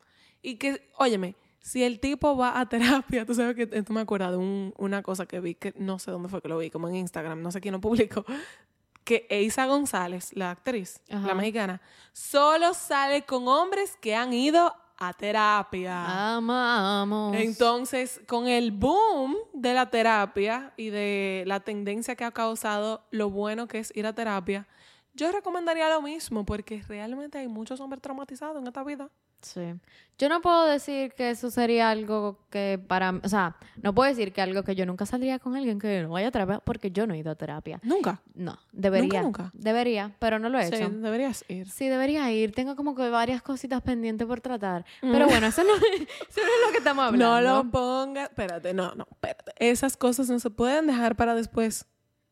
Y que, óyeme, si el tipo va a terapia, tú sabes que esto me acuerdo de un- una cosa que vi, que no sé dónde fue que lo vi, como en Instagram, no sé quién lo publicó, que Eiza González, la actriz, Ajá. la mexicana, solo sale con hombres que han ido a terapia. Amamos. Entonces, con el boom de la terapia y de la tendencia que ha causado lo bueno que es ir a terapia, yo recomendaría lo mismo porque realmente hay muchos hombres traumatizados en esta vida. Sí. Yo no puedo decir que eso sería algo que para... O sea, no puedo decir que algo que yo nunca saldría con alguien que no vaya a terapia porque yo no he ido a terapia. Nunca. No, debería. Nunca, nunca. Debería, pero no lo he Sí, hecho. deberías ir. Sí, debería ir. Tengo como que varias cositas pendientes por tratar. Mm. Pero bueno, eso no, eso no es lo que estamos hablando. No lo pongas. Espérate, no, no, espérate. Esas cosas no se pueden dejar para después.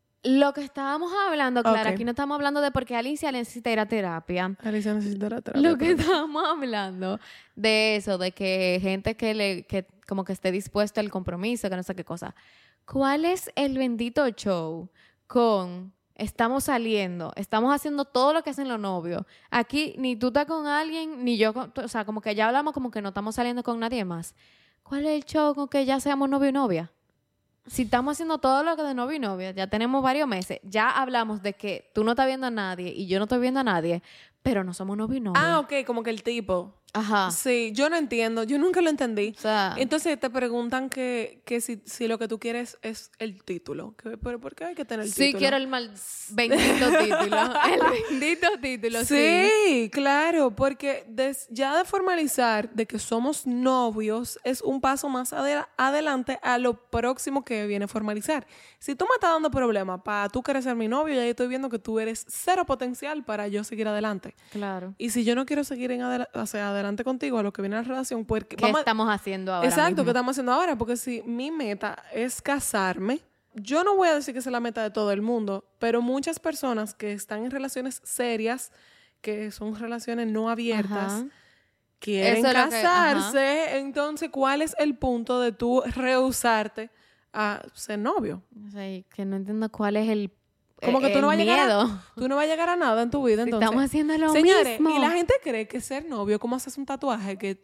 Lo que estábamos hablando, claro, Ok. aquí no estamos hablando de porque Alicia necesita ir a terapia. Alicia necesita la terapia. Lo que estábamos hablando de eso, de que gente que le, que como que esté dispuesta al compromiso, que no sé qué cosa. ¿Cuál es el bendito show con estamos saliendo, estamos haciendo todo lo que hacen los novios? Aquí ni tú estás con alguien, ni yo, con- o sea, como que ya hablamos como que no estamos saliendo con nadie más. ¿Cuál es el show con que ya seamos novio y novia? Si estamos haciendo todo lo que de novio y novia, ya tenemos varios meses, ya hablamos de que tú no estás viendo a nadie y yo no estoy viendo a nadie, pero no somos novio y novia. Ah, ok, como que el tipo. Ajá. Sí, yo no entiendo, yo nunca lo entendí. O sea, Entonces te preguntan que, que si, si lo que tú quieres es el título. Que, ¿pero por qué hay que tener el sí título? quiero el mal bendito título. El bendito título, sí. Sí, claro, porque des- ya de formalizar de que somos novios es un paso más ade- adelante a lo próximo que viene formalizar. Si tú me estás dando problemas para tú querer ser mi novio, ya yo estoy viendo que tú eres cero potencial para yo seguir adelante. Claro. Y si yo no quiero seguir en adela- o sea, adelante contigo a lo que viene la relación, pues ¿Qué vamos a- estamos haciendo ahora Exacto, mismo? ¿qué estamos haciendo ahora? Porque si mi meta es casarme, yo no voy a decir que esa es la meta de todo el mundo, pero muchas personas que están en relaciones serias, que son relaciones no abiertas, Ajá. quieren Eso es lo que- casarse, entonces, ¿cuál es el punto de tú rehusarte a ser novio? O sea, y que no entiendo cuál es el, Como que tú el no vas a llegar a- miedo. Tú no vas a llegar a nada en tu vida, Si entonces. estamos haciendo lo Señores, mismo. y la gente cree que ser novio, como haces un tatuaje, que,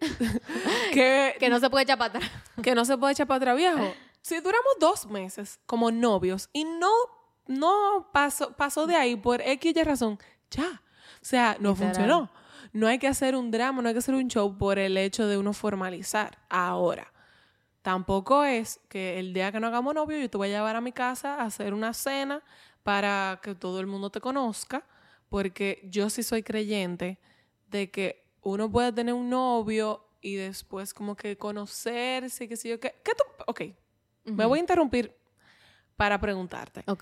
que, Que no se puede echar para atrás. que no se puede echar para atrás, viejo. Si duramos dos meses como novios y no, no pasó, pasó de ahí por X y Y razón, ya. O sea, no Literal. funcionó. No hay que hacer un drama, no hay que hacer un show por el hecho de uno formalizar. Ahora, tampoco es que el día que no hagamos novio yo te voy a llevar a mi casa a hacer una cena para que todo el mundo te conozca, porque yo sí soy creyente de que uno puede tener un novio y después como que conocerse, qué sé yo, qué. ¿Qué tú? Ok, me voy a interrumpir para preguntarte. Ok.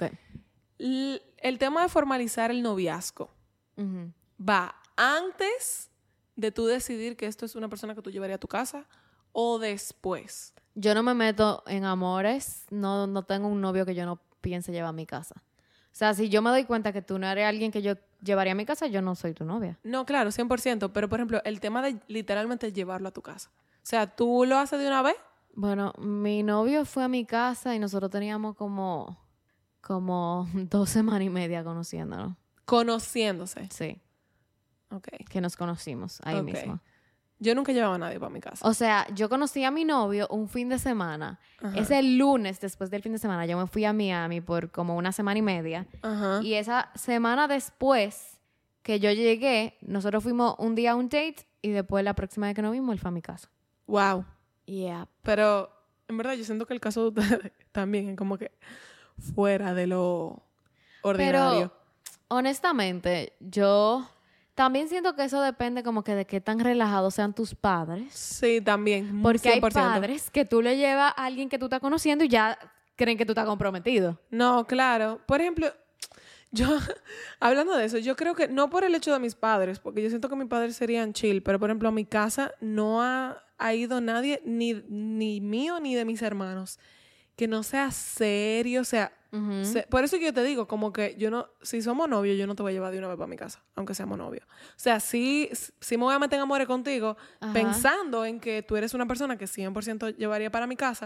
L- el tema de formalizar el noviazgo Ujú. va antes de tú decidir que esto es una persona que tú llevarías a tu casa o después. Yo no me meto en amores, no, no tengo un novio que yo no piense llevar a mi casa. O sea, si yo me doy cuenta que tú no eres alguien que yo llevaría a mi casa, yo no soy tu novia. No, claro, cien por ciento, pero por ejemplo, el tema de literalmente llevarlo a tu casa. O sea, ¿tú lo haces de una vez? Bueno, mi novio fue a mi casa y nosotros teníamos como, como dos semanas y media conociéndonos. Conociéndose. Sí, Ok. que nos conocimos ahí Ok. mismo. Yo nunca llevaba a nadie para mi casa. O sea, yo conocí a mi novio un fin de semana. Ajá. Ese lunes, después del fin de semana, yo me fui a Miami por como una semana y media. Ajá. Y esa semana después que yo llegué, nosotros fuimos un día a un date y después la próxima vez que nos vimos, él fue a mi casa. Wow. Yeah. Pero en verdad yo siento que el caso de ustedes también es como que fuera de lo ordinario. Pero, honestamente, yo también siento que eso depende como que de qué tan relajados sean tus padres. Sí, también. Porque cien hay por ciento. padres que tú le llevas a alguien que tú estás conociendo y ya creen que tú estás comprometido. No, claro. Por ejemplo, yo, hablando de eso, yo creo que no por el hecho de mis padres, porque yo siento que mis padres serían chill, pero por ejemplo a mi casa no ha, ha ido nadie, ni, ni mío ni de mis hermanos, que no sea serio, o sea, Ujú. se- por eso que yo te digo, como que yo no, si somos novios, yo no te voy a llevar de una vez para mi casa, aunque seamos novios. O sea, sí, sí me voy a meter en amores contigo, Ajá. pensando en que tú eres una persona que cien por ciento llevaría para mi casa,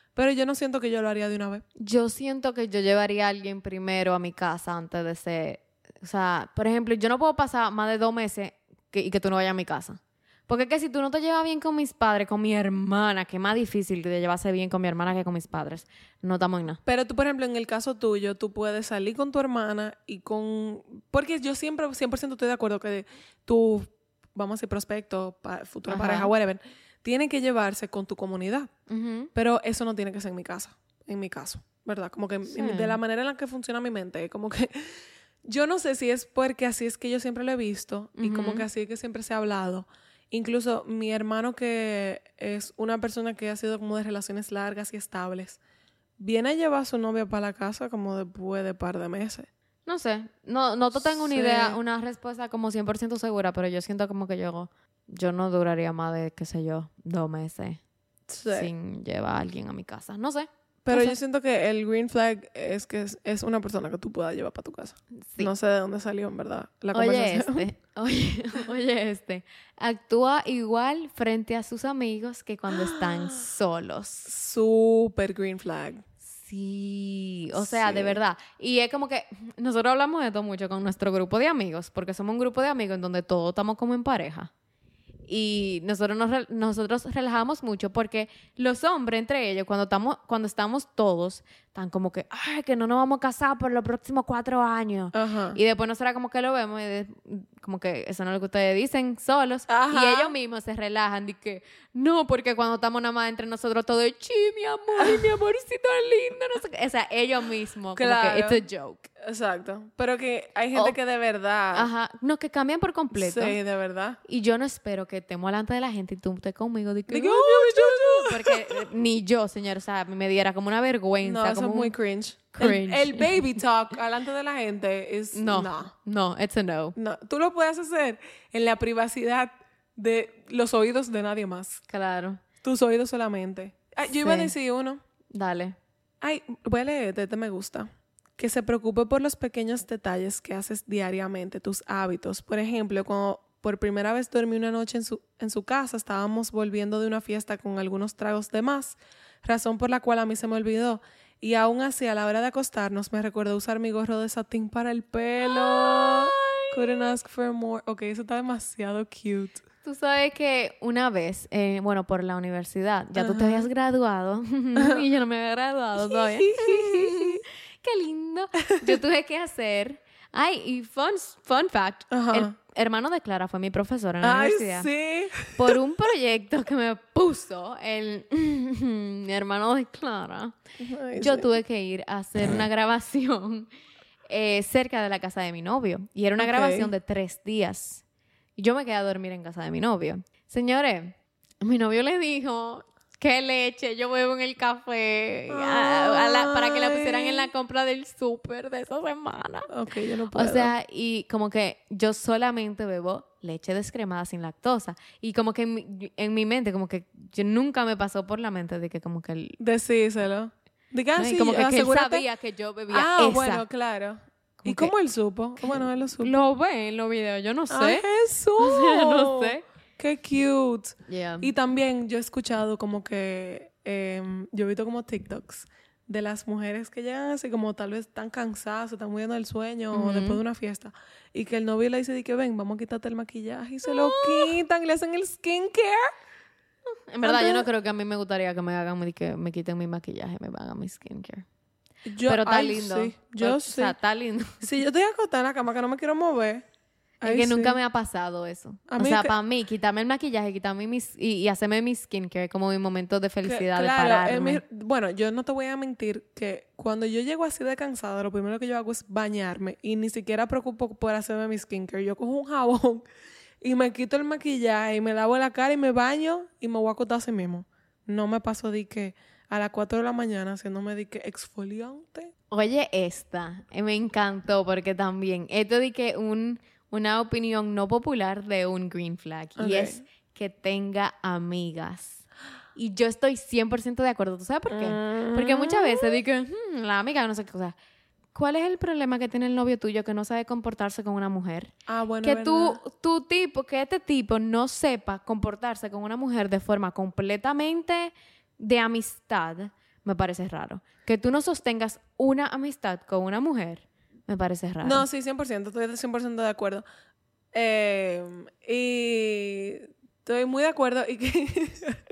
Pero yo no siento que yo lo haría de una vez. Yo siento que yo llevaría a alguien primero a mi casa antes de ser... O sea, por ejemplo, yo no puedo pasar más de dos meses que, y que tú no vayas a mi casa. Porque es que si tú no te llevas bien con mis padres, con mi hermana, que es más difícil de llevarse bien con mi hermana que con mis padres, no estamos en nada. Pero tú, por ejemplo, en el caso tuyo, tú puedes salir con tu hermana y con... Porque yo siempre, cien por ciento estoy de acuerdo que tú, vamos a decir, prospecto, pa, futura Ajá. pareja, whatever, tienen que llevarse con tu comunidad. Uh-huh. Pero eso no tiene que ser en mi casa, en mi caso, ¿verdad? Como que Sí. de la manera en la que funciona mi mente, como que... Yo no sé si es porque así es que yo siempre lo he visto y como Ujú. que así es que siempre se ha hablado. Incluso mi hermano, que es una persona que ha sido como de relaciones largas y estables, viene a llevar a su novia para la casa como después de par de meses. No sé, no, no te tengo una Sí. idea, una respuesta como cien por ciento segura, pero yo siento como que yo, yo no duraría más de, qué sé yo, dos meses Sí. sin llevar a alguien a mi casa. No sé. Pero no yo sé. siento que el green flag es que es, es una persona que tú puedas llevar para tu casa. Sí. No sé de dónde salió, en verdad, la Oye conversación. este, oye, oye este, actúa igual frente a sus amigos que cuando están solos. Super green flag. Sí, o sea, Sí. de verdad. Y es como que nosotros hablamos de esto mucho con nuestro grupo de amigos, porque somos un grupo de amigos en donde todos estamos como en pareja. Y nosotros nos, re- nosotros relajamos mucho porque los hombres entre ellos, cuando estamos, cuando estamos todos, están como que, ay, que no nos vamos a casar por los próximos cuatro años. Ajá. Y después nosotros como que lo vemos y de- como que eso no es lo que ustedes dicen solos. Ajá. Y ellos mismos se relajan y que no, porque cuando estamos nada más entre nosotros todo es chi, mi amor, y mi amorcito lindo, no sé qué. O sea, ellos mismos Claro. como que it's a joke. Exacto. Pero que hay gente Oh. que de verdad... Ajá, no, que cambian por completo. Sí, de verdad. Y yo no espero que estemos delante de la gente y tú estés conmigo de que, De que, "Ay, "Oh, yo, yo". porque eh, ni yo, señor, o sea, a mí me diera como una vergüenza. No, eso como es muy un- cringe. cringe. El, el baby talk delante de la gente es... No, No. no, it's a no. No. Tú lo puedes hacer en la privacidad de los oídos de nadie más. Claro, Tus oídos solamente. Ay, yo iba a Sí. decir uno. dale. Ay, voy a leer, este me gusta. Que se preocupe por los pequeños detalles que haces diariamente, tus hábitos. Por ejemplo, cuando por primera vez dormí una noche en su, en su casa, estábamos volviendo de una fiesta con algunos tragos de más, razón por la cual a mí se me olvidó. Y aún así, a la hora de acostarnos, me recordó usar mi gorro de satín para el pelo. Couldn't ask for more. Ok, eso está demasiado cute. Tú sabes que una vez, eh, bueno, por la universidad, ya tú te Ajá. habías graduado y yo no me había graduado todavía. ¡Qué lindo! Yo tuve que hacer... Ay, y fun, fun fact, Ajá. el hermano de Clara fue mi profesor en la Ay, universidad. sí. Por un proyecto que me puso el mi hermano de Clara, Ay, yo sí. tuve que ir a hacer una grabación eh, cerca de la casa de mi novio. Y era una Ok. grabación de tres días. Y yo me quedé a dormir en casa de mi novio. Señores, mi novio le dijo que leche yo bebo en el café a- a la- para que la pusieran en la compra del súper de esa semana. Ok, yo no O puedo. sea, y como que yo solamente bebo leche descremada sin lactosa. Y como que en mi, en mi mente, como que yo nunca me pasó por la mente de que como que... El, Decíselo. Diga, ¿no? Y sí, como que, que él asegúrate. sabía que yo bebía Ah, esa. bueno, claro. ¿Y Como que- cómo él supo? Bueno, él lo supo. Lo ve en los videos, yo no sé. ¡Ay, Jesús! O sea, no sé. ¡Qué cute! Yeah. Y también yo he escuchado como que... em, yo he visto como TikToks de las mujeres que llegan así como tal vez tan cansadas, se están muriendo del sueño o Ujú. después de una fiesta. Y que el novio le dice de que ven, vamos a quitarte el maquillaje. Y se lo quitan y le hacen el skincare. En verdad, yo antes- no creo que a mí me gustaría que me hagan, mi- que me quiten mi maquillaje, me hagan mi skincare. Yo, Pero está ay, lindo. sí, Pero, yo O sí. sea, está lindo. Si yo estoy acostada en la cama que no me quiero mover. Es ay, que sí. nunca me ha pasado eso. A o mí sea, que- para mí, quitarme el maquillaje, quitarme mis... Y, y hacerme mi skincare como mi momento de Que- felicidad, claro, de pararme. en mi- bueno, yo no te voy a mentir que cuando yo llego así de cansada, lo primero que yo hago es bañarme y ni siquiera preocupo por hacerme mi skincare. Yo cojo un jabón y me quito el maquillaje y me lavo la cara y me baño y me voy a acostar así mismo. No me paso de que a las cuatro de la mañana haciéndome de que exfoliante. Oye, esta eh, me encantó porque también esto de que un, una opinión no popular de un green flag Ok. y es que tenga amigas. Y yo estoy cien por ciento de acuerdo. ¿Tú sabes por qué? Porque muchas veces di que "Hmm, la amiga no sé qué cosa. ¿Cuál es el problema que tiene el novio tuyo que no sabe comportarse con una mujer? Ah, bueno, que es tú, verdad. tu tipo, que este tipo no sepa comportarse con una mujer de forma completamente de amistad, me parece raro. Que tú no sostengas una amistad con una mujer, me parece raro. No, sí, cien por ciento. Estoy cien por ciento de acuerdo. Eh, y estoy muy de acuerdo. Y que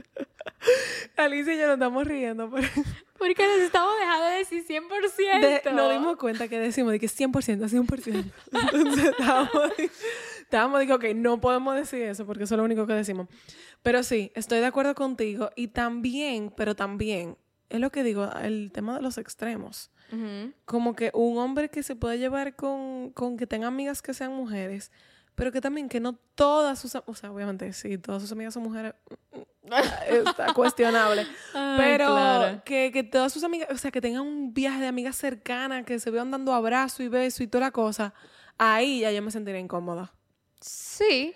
Alicia y yo nos estamos riendo. Por... Porque nos estamos dejando de decir cien por ciento. De, nos dimos cuenta que decimos de que cien por ciento, cien por ciento. Entonces estábamos, estábamos diciendo, ok, no podemos decir eso porque eso es lo único que decimos. Pero sí, estoy de acuerdo contigo. Y también, pero también, es lo que digo, el tema de los extremos. Uh-huh. Como que un hombre que se puede llevar con, con que tenga amigas que sean mujeres, pero que también que no todas sus... O sea, obviamente, sí, todas sus amigas son mujeres, está cuestionable. Ay, pero claro. que, que todas sus amigas... O sea, que tengan un viaje de amigas cercanas, que se vean dando abrazo y beso y toda la cosa. Ahí ya yo me sentiría incómoda. Sí.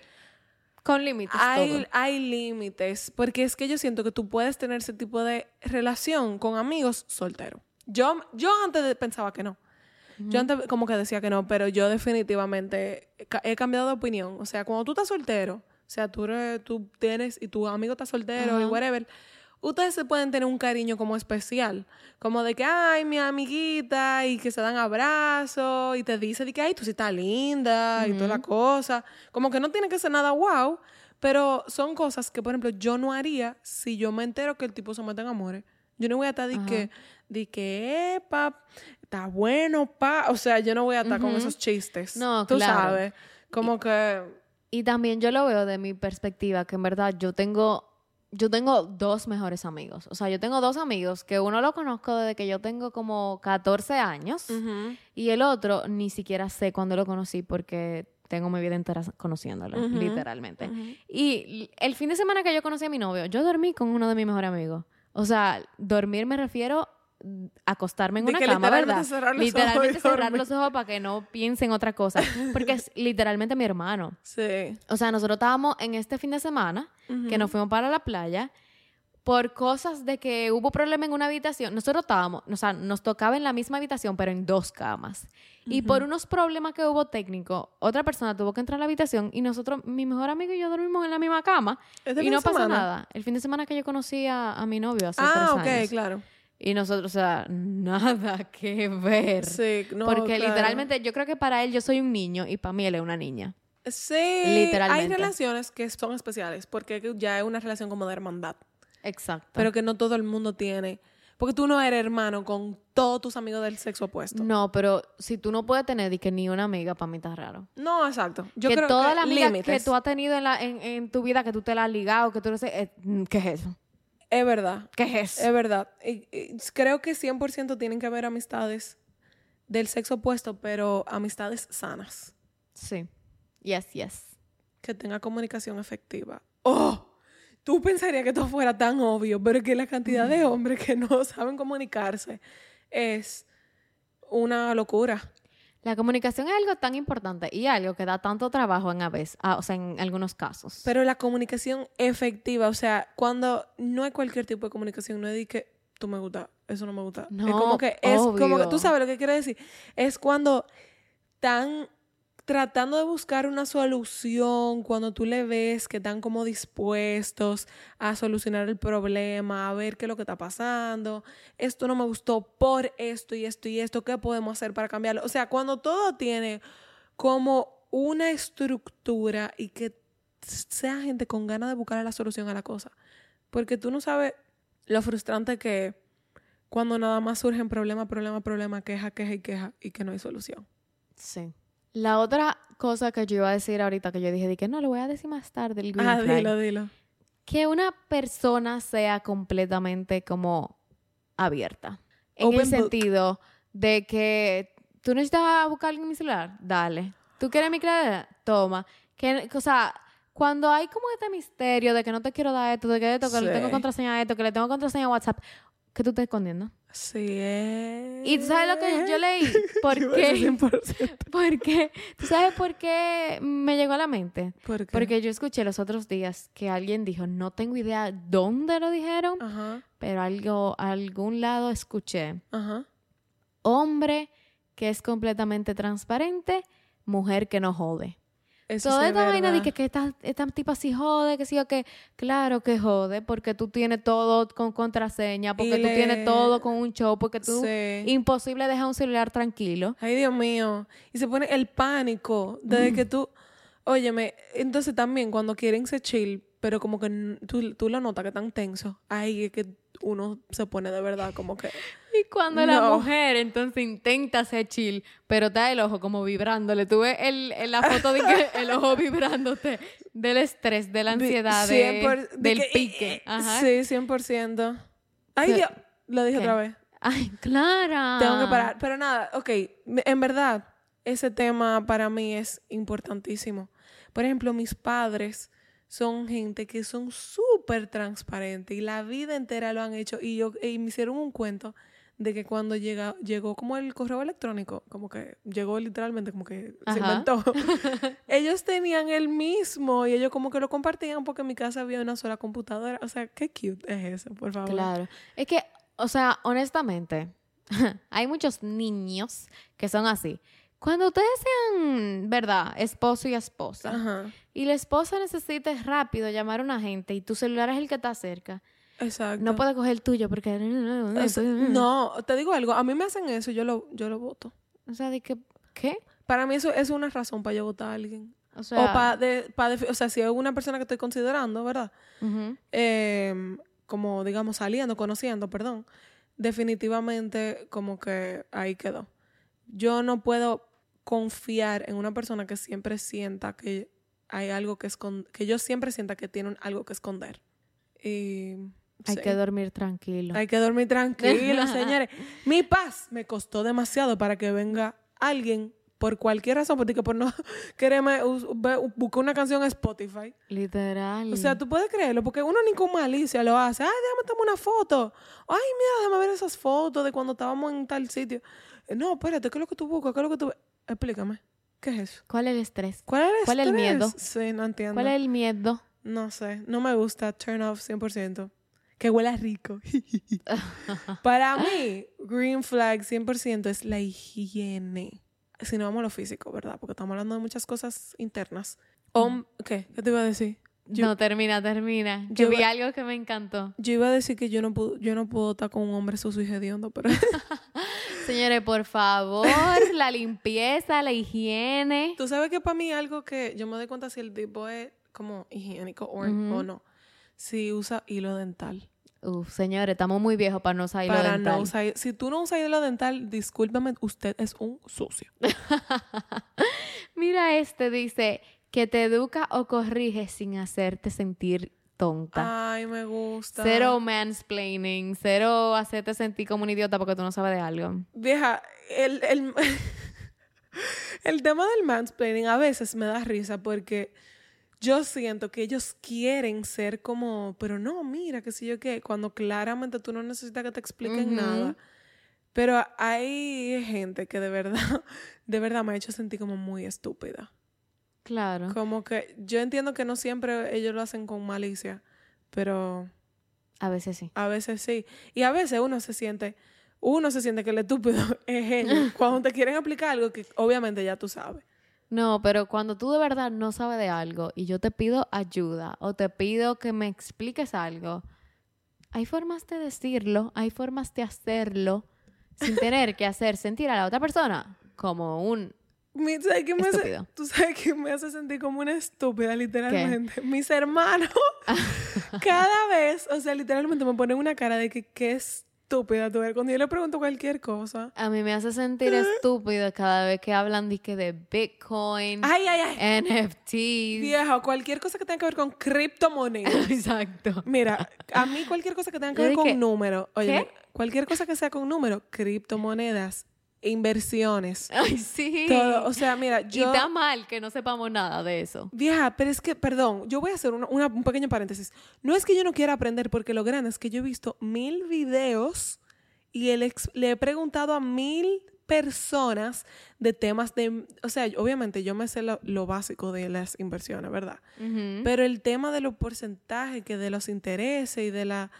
Con límites. Hay, todo. hay límites. Porque es que yo siento que tú puedes tener ese tipo de relación con amigos solteros. Yo, yo antes de, pensaba que no. Uh-huh. Yo antes como que decía que no, pero yo definitivamente he cambiado de opinión. O sea, cuando tú estás soltero, o sea, tú, tú tienes y tu amigo está soltero uh-huh. y whatever, ustedes se pueden tener un cariño como especial. Como de que, ay, mi amiguita, y que se dan abrazos, y te dice de que, ay, tú sí estás linda, uh-huh. y toda la cosa. Como que no tiene que ser nada wow, pero son cosas que, por ejemplo, yo no haría si yo me entero que el tipo se mete en amores. Yo no voy a estar de uh-huh. que, de que, epa, está bueno, pa. O sea, yo no voy a estar uh-huh. con esos chistes. No, tú claro. sabes. Como y, que... Y también yo lo veo de mi perspectiva, que en verdad yo tengo... Yo tengo dos mejores amigos. O sea, yo tengo dos amigos que uno lo conozco desde que yo tengo como catorce años uh-huh. y el otro ni siquiera sé cuándo lo conocí porque tengo mi vida entera conociéndolo, uh-huh. literalmente. Uh-huh. Y el fin de semana que yo conocí a mi novio, yo dormí con uno de mis mejores amigos. O sea, dormir me refiero a acostarme en de una que cama, literalmente ¿verdad? Cerrar los literalmente ojos cerrar los ojos para que no piensen otra cosa. Porque es literalmente mi hermano. Sí. O sea, nosotros estábamos en este fin de semana, uh-huh. que nos fuimos para la playa, por cosas de que hubo problema en una habitación. Nosotros estábamos, o sea, nos tocaba en la misma habitación, pero en dos camas. Uh-huh. Y por unos problemas que hubo técnicos, otra persona tuvo que entrar a la habitación y nosotros, mi mejor amigo y yo dormimos en la misma cama. ¿Este y no pasó semana? nada. El fin de semana que yo conocí a, a mi novio hace ah, tres okay, años. Ah, ok, claro. Y nosotros, o sea, nada que ver. Sí, no, Porque claro. literalmente, yo creo que para él yo soy un niño y para mí él es una niña. Sí, literalmente. Hay relaciones que son especiales porque ya es una relación como de hermandad. Exacto. Pero que no todo el mundo tiene. Porque tú no eres hermano con todos tus amigos del sexo opuesto. No, pero si tú no puedes tener que ni una amiga, para mí está raro. No, exacto. Yo que creo todas que las amigas límites. que tú has tenido en, la, en, en tu vida, que tú te las has ligado, que tú no sé, eh, ¿qué es eso? Es verdad. ¿Qué es eso? Es verdad. Y, y creo que cien por ciento tienen que haber amistades del sexo opuesto, pero amistades sanas. Sí. Yes, yes. Que tenga comunicación efectiva. ¡Oh! Tú pensarías que esto fuera tan obvio, pero que la cantidad de hombres que no saben comunicarse es una locura. La comunicación es algo tan importante y algo que da tanto trabajo en a veces, ah, o sea, en algunos casos. Pero la comunicación efectiva, o sea, cuando no hay cualquier tipo de comunicación, no es de que tú me gusta, eso no me gusta. No, es como que es obvio. como que tú sabes lo que quiero decir. Es cuando están tratando de buscar una solución, cuando tú le ves que están como dispuestos a solucionar el problema, a ver qué es lo que está pasando. Esto no me gustó por esto y esto y esto. ¿Qué podemos hacer para cambiarlo? O sea, cuando todo tiene como una estructura y que sea gente con ganas de buscar la solución a la cosa. Porque tú no sabes lo frustrante que es cuando nada más surgen problema, problema, problema, queja, queja y queja y que no hay solución. Sí. La otra cosa que yo iba a decir ahorita, que yo dije, de que no, lo voy a decir más tarde. El green ah, flag, dilo, dilo. Que una persona sea completamente como abierta. En Open el book. sentido de que tú necesitas buscar algo en mi celular, dale. ¿Tú quieres mi clave? Toma. Que, o sea, cuando hay como este misterio de que no te quiero dar esto, de que esto, que Sí. le tengo contraseña a esto, que le tengo contraseña a WhatsApp, ¿qué tú estás escondiendo? Sí es. Y tú sabes lo que yo leí, ¿por Yo qué? cien por ciento. Porque, ¿tú sabes por qué me llegó a la mente? ¿Por qué? Porque yo escuché los otros días que alguien dijo, no tengo idea dónde lo dijeron, Ajá, pero algo, a algún lado escuché, ajá. hombre que es completamente transparente, mujer que no jode. Eso Toda sí es esta vaina de verdad. que, que esta, esta tipa sí jode, que sí o que... Claro que jode, porque tú tienes todo con contraseña, porque Y tú tienes le- todo con un show, porque tú... Sí. Imposible dejar un celular tranquilo. Ay, Dios mío. Y se pone el pánico desde que tú... Óyeme, entonces también cuando quieren ser chill, pero como que n- tú, tú lo notas que están tensos, ahí es que uno se pone de verdad como que... Y cuando la No. mujer entonces intenta ser chill, pero está el ojo como vibrándole. Tú ves el, el- la foto de que el ojo vibrándote del estrés, de la ansiedad, de- cien por- de del que- pique. Ajá. Sí, cien por ciento. Ay, Sí. Dios. Lo dije ¿Qué? otra vez. Ay, Clara. Tengo que parar. Pero nada, ok. me- En verdad, ese tema para mí es importantísimo. Por ejemplo, mis padres son gente que son súper transparentes y la vida entera lo han hecho. Y, yo, y me hicieron un cuento de que cuando llega, llegó como el correo electrónico, como que llegó literalmente, como que Ajá. se inventó. Ellos tenían el mismo y ellos como que lo compartían porque en mi casa había una sola computadora. O sea, qué cute es eso, por favor. Claro. Es que, o sea, honestamente, hay muchos niños que son así. Cuando ustedes sean, ¿verdad? Esposo y esposa. Ajá. Y la esposa necesita rápido llamar a un agente y tu celular es el que está cerca. Exacto. No puede coger el tuyo porque... O sea, no, te digo algo, a mí me hacen eso y yo lo, yo lo voto. O sea, de que... ¿Qué? Para mí eso es una razón para yo votar a alguien. O sea... o para, de, pa defi- o sea, si es una persona que estoy considerando, ¿verdad? ujú. Eh, como, digamos, saliendo, conociendo, perdón. Definitivamente como que ahí quedó. Yo no puedo confiar en una persona que siempre sienta que hay algo que esconder, que yo siempre sienta que tiene un- algo que esconder. Y... Hay sí. que dormir tranquilo. Hay que dormir tranquilo, señores. Mi paz me costó demasiado para que venga alguien por cualquier razón, porque por no quererme us- ve- buscar una canción en Spotify. Literal. O sea, tú puedes creerlo, porque uno ni con malicia lo hace. Ay, déjame tomar una foto. Ay, mira, déjame ver esas fotos de cuando estábamos en tal sitio. Eh, No, espérate, ¿qué es lo que tú buscas? ¿Qué es lo que tú... Explícame. ¿Qué es eso? ¿Cuál es el estrés? ¿Cuál es el ¿Cuál es el estrés? miedo? Sí, no entiendo. ¿Cuál es el miedo? No sé, no me gusta. Turn off cien por ciento. Que huela rico. Para mí, green flag cien por ciento es la higiene. Si no vamos a lo físico, ¿verdad? Porque estamos hablando de muchas cosas internas. Hom- ¿Qué? ¿Qué te iba a decir? Yo, No, termina, termina. yo Yo vi iba- algo que me encantó. yo iba a decir que yo no puedo, yo no puedo estar con un hombre sucio y hediondo, pero... Señores, por favor, la limpieza, la higiene. Tú sabes que para mí algo que yo me doy cuenta si el tipo es como higiénico o, Ujú. o no. Si usa hilo dental. Uf, señores, estamos muy viejos para no usar hilo Para dental. no usar... Si tú no usas hilo dental, discúlpame, usted es un sucio. Mira, este dice que te educa o corrige sin hacerte sentir tonta. Ay, me gusta. Cero mansplaining, cero hacerte sentir como un idiota porque tú no sabes de algo. Vieja, el, el, el tema del mansplaining a veces me da risa porque yo siento que ellos quieren ser como, pero no, mira, qué sé yo qué, cuando claramente tú no necesitas que te expliquen Ujú. nada. Pero hay gente que de verdad, de verdad me ha hecho sentir como muy estúpida. Claro. Como que yo entiendo que no siempre ellos lo hacen con malicia, pero A veces sí. a veces sí. Y a veces uno se siente, uno se siente que el estúpido es ellos. Cuando te quieren explicar algo que obviamente ya tú sabes. No, pero cuando tú de verdad no sabes de algo y yo te pido ayuda o te pido que me expliques algo, hay formas de decirlo, hay formas de hacerlo sin tener que hacer sentir a la otra persona como un... Mi- ¿sabes qué me hace? Estúpido. Tú sabes que me hace sentir como una estúpida, literalmente. Mis hermanos, cada vez, o sea, literalmente me ponen una cara de que qué estúpida tú eres. Cuando yo le pregunto cualquier cosa. A mí me hace sentir estúpido cada vez que hablan de, que de Bitcoin, Ay, ay, ay. N F Ts. Vieja, cualquier cosa que tenga que ver con criptomonedas. Exacto. Mira, a mí cualquier cosa que tenga que Yo ver con dije, números, oye, ¿qué? cualquier cosa que sea con números, criptomonedas, inversiones, Ay, sí. todo. O sea, mira, Y yo... está mal que no sepamos nada de eso. Vieja, pero es que, perdón, yo voy a hacer una- una- un pequeño paréntesis. No es que yo no quiera aprender, porque lo grande es que yo he visto mil videos y el ex- le he preguntado a mil personas de temas de... O sea, obviamente yo me sé lo, lo básico de las inversiones, ¿verdad? Ujú. Pero el tema de los porcentajes, que de los intereses y de la...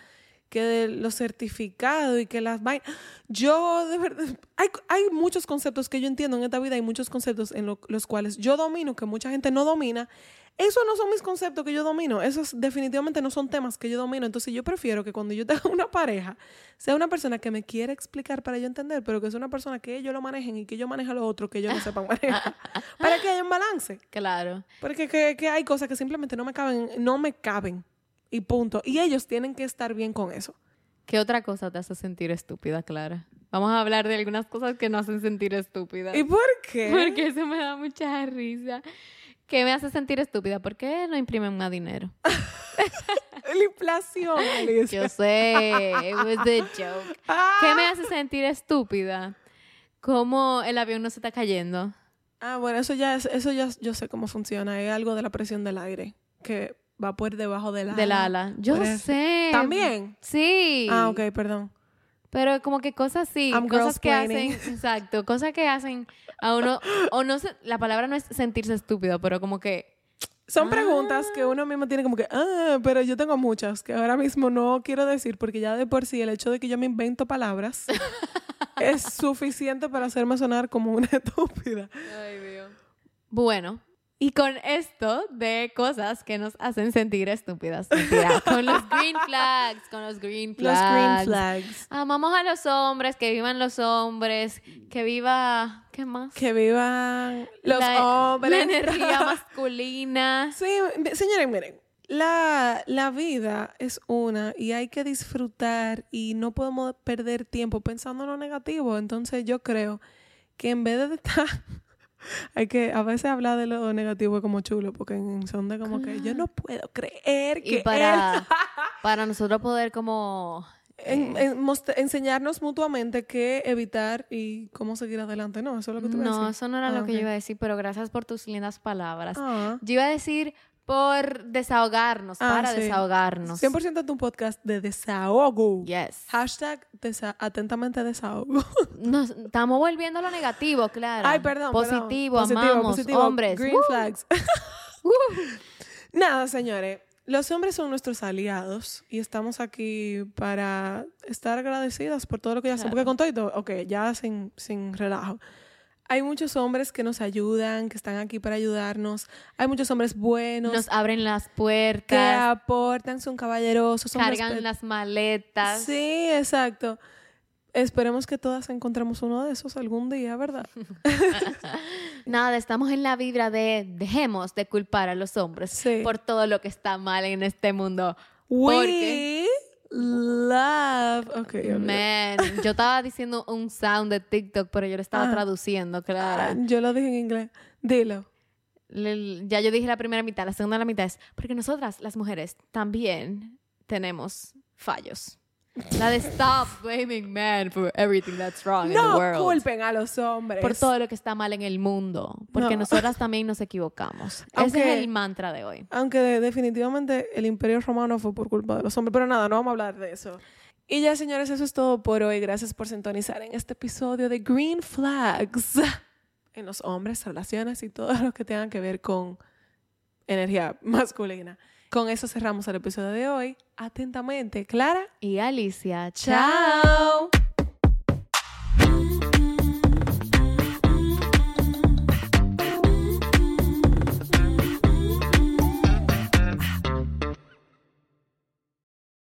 que de los certificados y que las vainas. Yo, de verdad, hay, hay muchos conceptos que yo entiendo en esta vida, hay muchos conceptos en lo, los cuales yo domino, que mucha gente no domina. Esos no son mis conceptos que yo domino. Esos definitivamente no son temas que yo domino. Entonces yo prefiero que cuando yo tenga una pareja, sea una persona que me quiera explicar para yo entender, pero que sea una persona que ellos lo manejen y que yo maneje lo otro que yo no sepan manejar. Para que haya un balance. Claro. Porque que, que hay cosas que simplemente no me caben, no me caben. Y punto. Y ellos tienen que estar bien con eso. ¿Qué otra cosa te hace sentir estúpida, Clara? Vamos a hablar de algunas cosas que nos hacen sentir estúpida. ¿Y por qué? Porque eso me da mucha risa. ¿Qué me hace sentir estúpida? ¿Por qué no imprimen más dinero? La inflación, Alicia. Yo sé, it was a joke. Ah. ¿Qué me hace sentir estúpida? ¿Cómo el avión no se está cayendo? Ah, bueno, eso ya es, eso ya yo sé cómo funciona. Es algo de la presión del aire que va por debajo del ala. Del ala. Yo Por sé. ¿También? Sí. Ah, ok, perdón. Pero como que cosas así, I'm cosas que girlsplaining. hacen, exacto, cosas que hacen a uno, o no sé, la palabra no es sentirse estúpido, pero como que... Son Ah. preguntas que uno mismo tiene como que, ah, pero yo tengo muchas que ahora mismo no quiero decir porque ya de por sí el hecho de que yo me invento palabras es suficiente para hacerme sonar como una estúpida. Ay, Dios. Bueno, y con esto de cosas que nos hacen sentir estúpidas, mentira, con los green flags, con los green Los flags. green flags. Amamos a los hombres, que vivan los hombres, que viva, ¿qué más? Que vivan los la, hombres. La energía masculina. Sí, señores, miren. La, la vida es una y hay que disfrutar y no podemos perder tiempo pensando en lo negativo. Entonces yo creo que en vez de estar... Hay que a veces hablar de lo negativo es como chulo porque en son de como que yo no puedo creer que Y para, él... para nosotros poder como... En- eh, en most- enseñarnos mutuamente qué evitar y cómo seguir adelante. No, eso es lo que tú ibas a no, decir. eso no era Ah, lo que ok. yo iba a decir, pero gracias por tus lindas palabras. Ah. Yo iba a decir por desahogarnos, Ah, para sí. desahogarnos. cien por ciento tu podcast de desahogo. Yes. Hashtag desa- atentamente desahogo. Nos estamos volviendo a lo negativo, claro. Ay, perdón. Positivo, perdón. Positivo, amamos, positivo. hombres. Green Woo. flags. Nada, señores. Los hombres son nuestros aliados y estamos aquí para estar agradecidas por todo lo que ya hacen. Claro. Porque con todo, ok, ya sin, sin relajo. Hay muchos hombres que nos ayudan, que están aquí para ayudarnos. Hay muchos hombres buenos Nos abren las que puertas, aportan, son caballerosos. hombres cargan pe- las maletas. Sí, exacto. Esperemos que todas encontremos uno de esos algún día, ¿verdad? Nada, estamos en la vibra de dejemos de culpar a los hombres Sí. por todo lo que está mal en este mundo. We Porque, love... Ok, olvidé. man, yo estaba diciendo un sound de TikTok, pero yo lo estaba Ah. traduciendo, Ah, claro. yo lo dije en inglés. Dilo. Le- Ya yo dije la primera mitad, la segunda la mitad es porque nosotras, las mujeres, también tenemos fallos. La de stop blaming men for everything that's wrong in the No world. culpen a los hombres. Por todo lo que está mal en el mundo. Porque No. nosotras también nos equivocamos. Aunque- Ese es el mantra de hoy. Aunque de- definitivamente el Imperio Romano fue por culpa de los hombres. Pero nada, no vamos a hablar de eso. Y ya, señores, eso es todo por hoy. Gracias por sintonizar en este episodio de Green Flags. En los hombres, relaciones y todo lo que tengan que ver con energía masculina. Con eso cerramos el episodio de hoy. Atentamente, Clara. Y Alicia, Chao.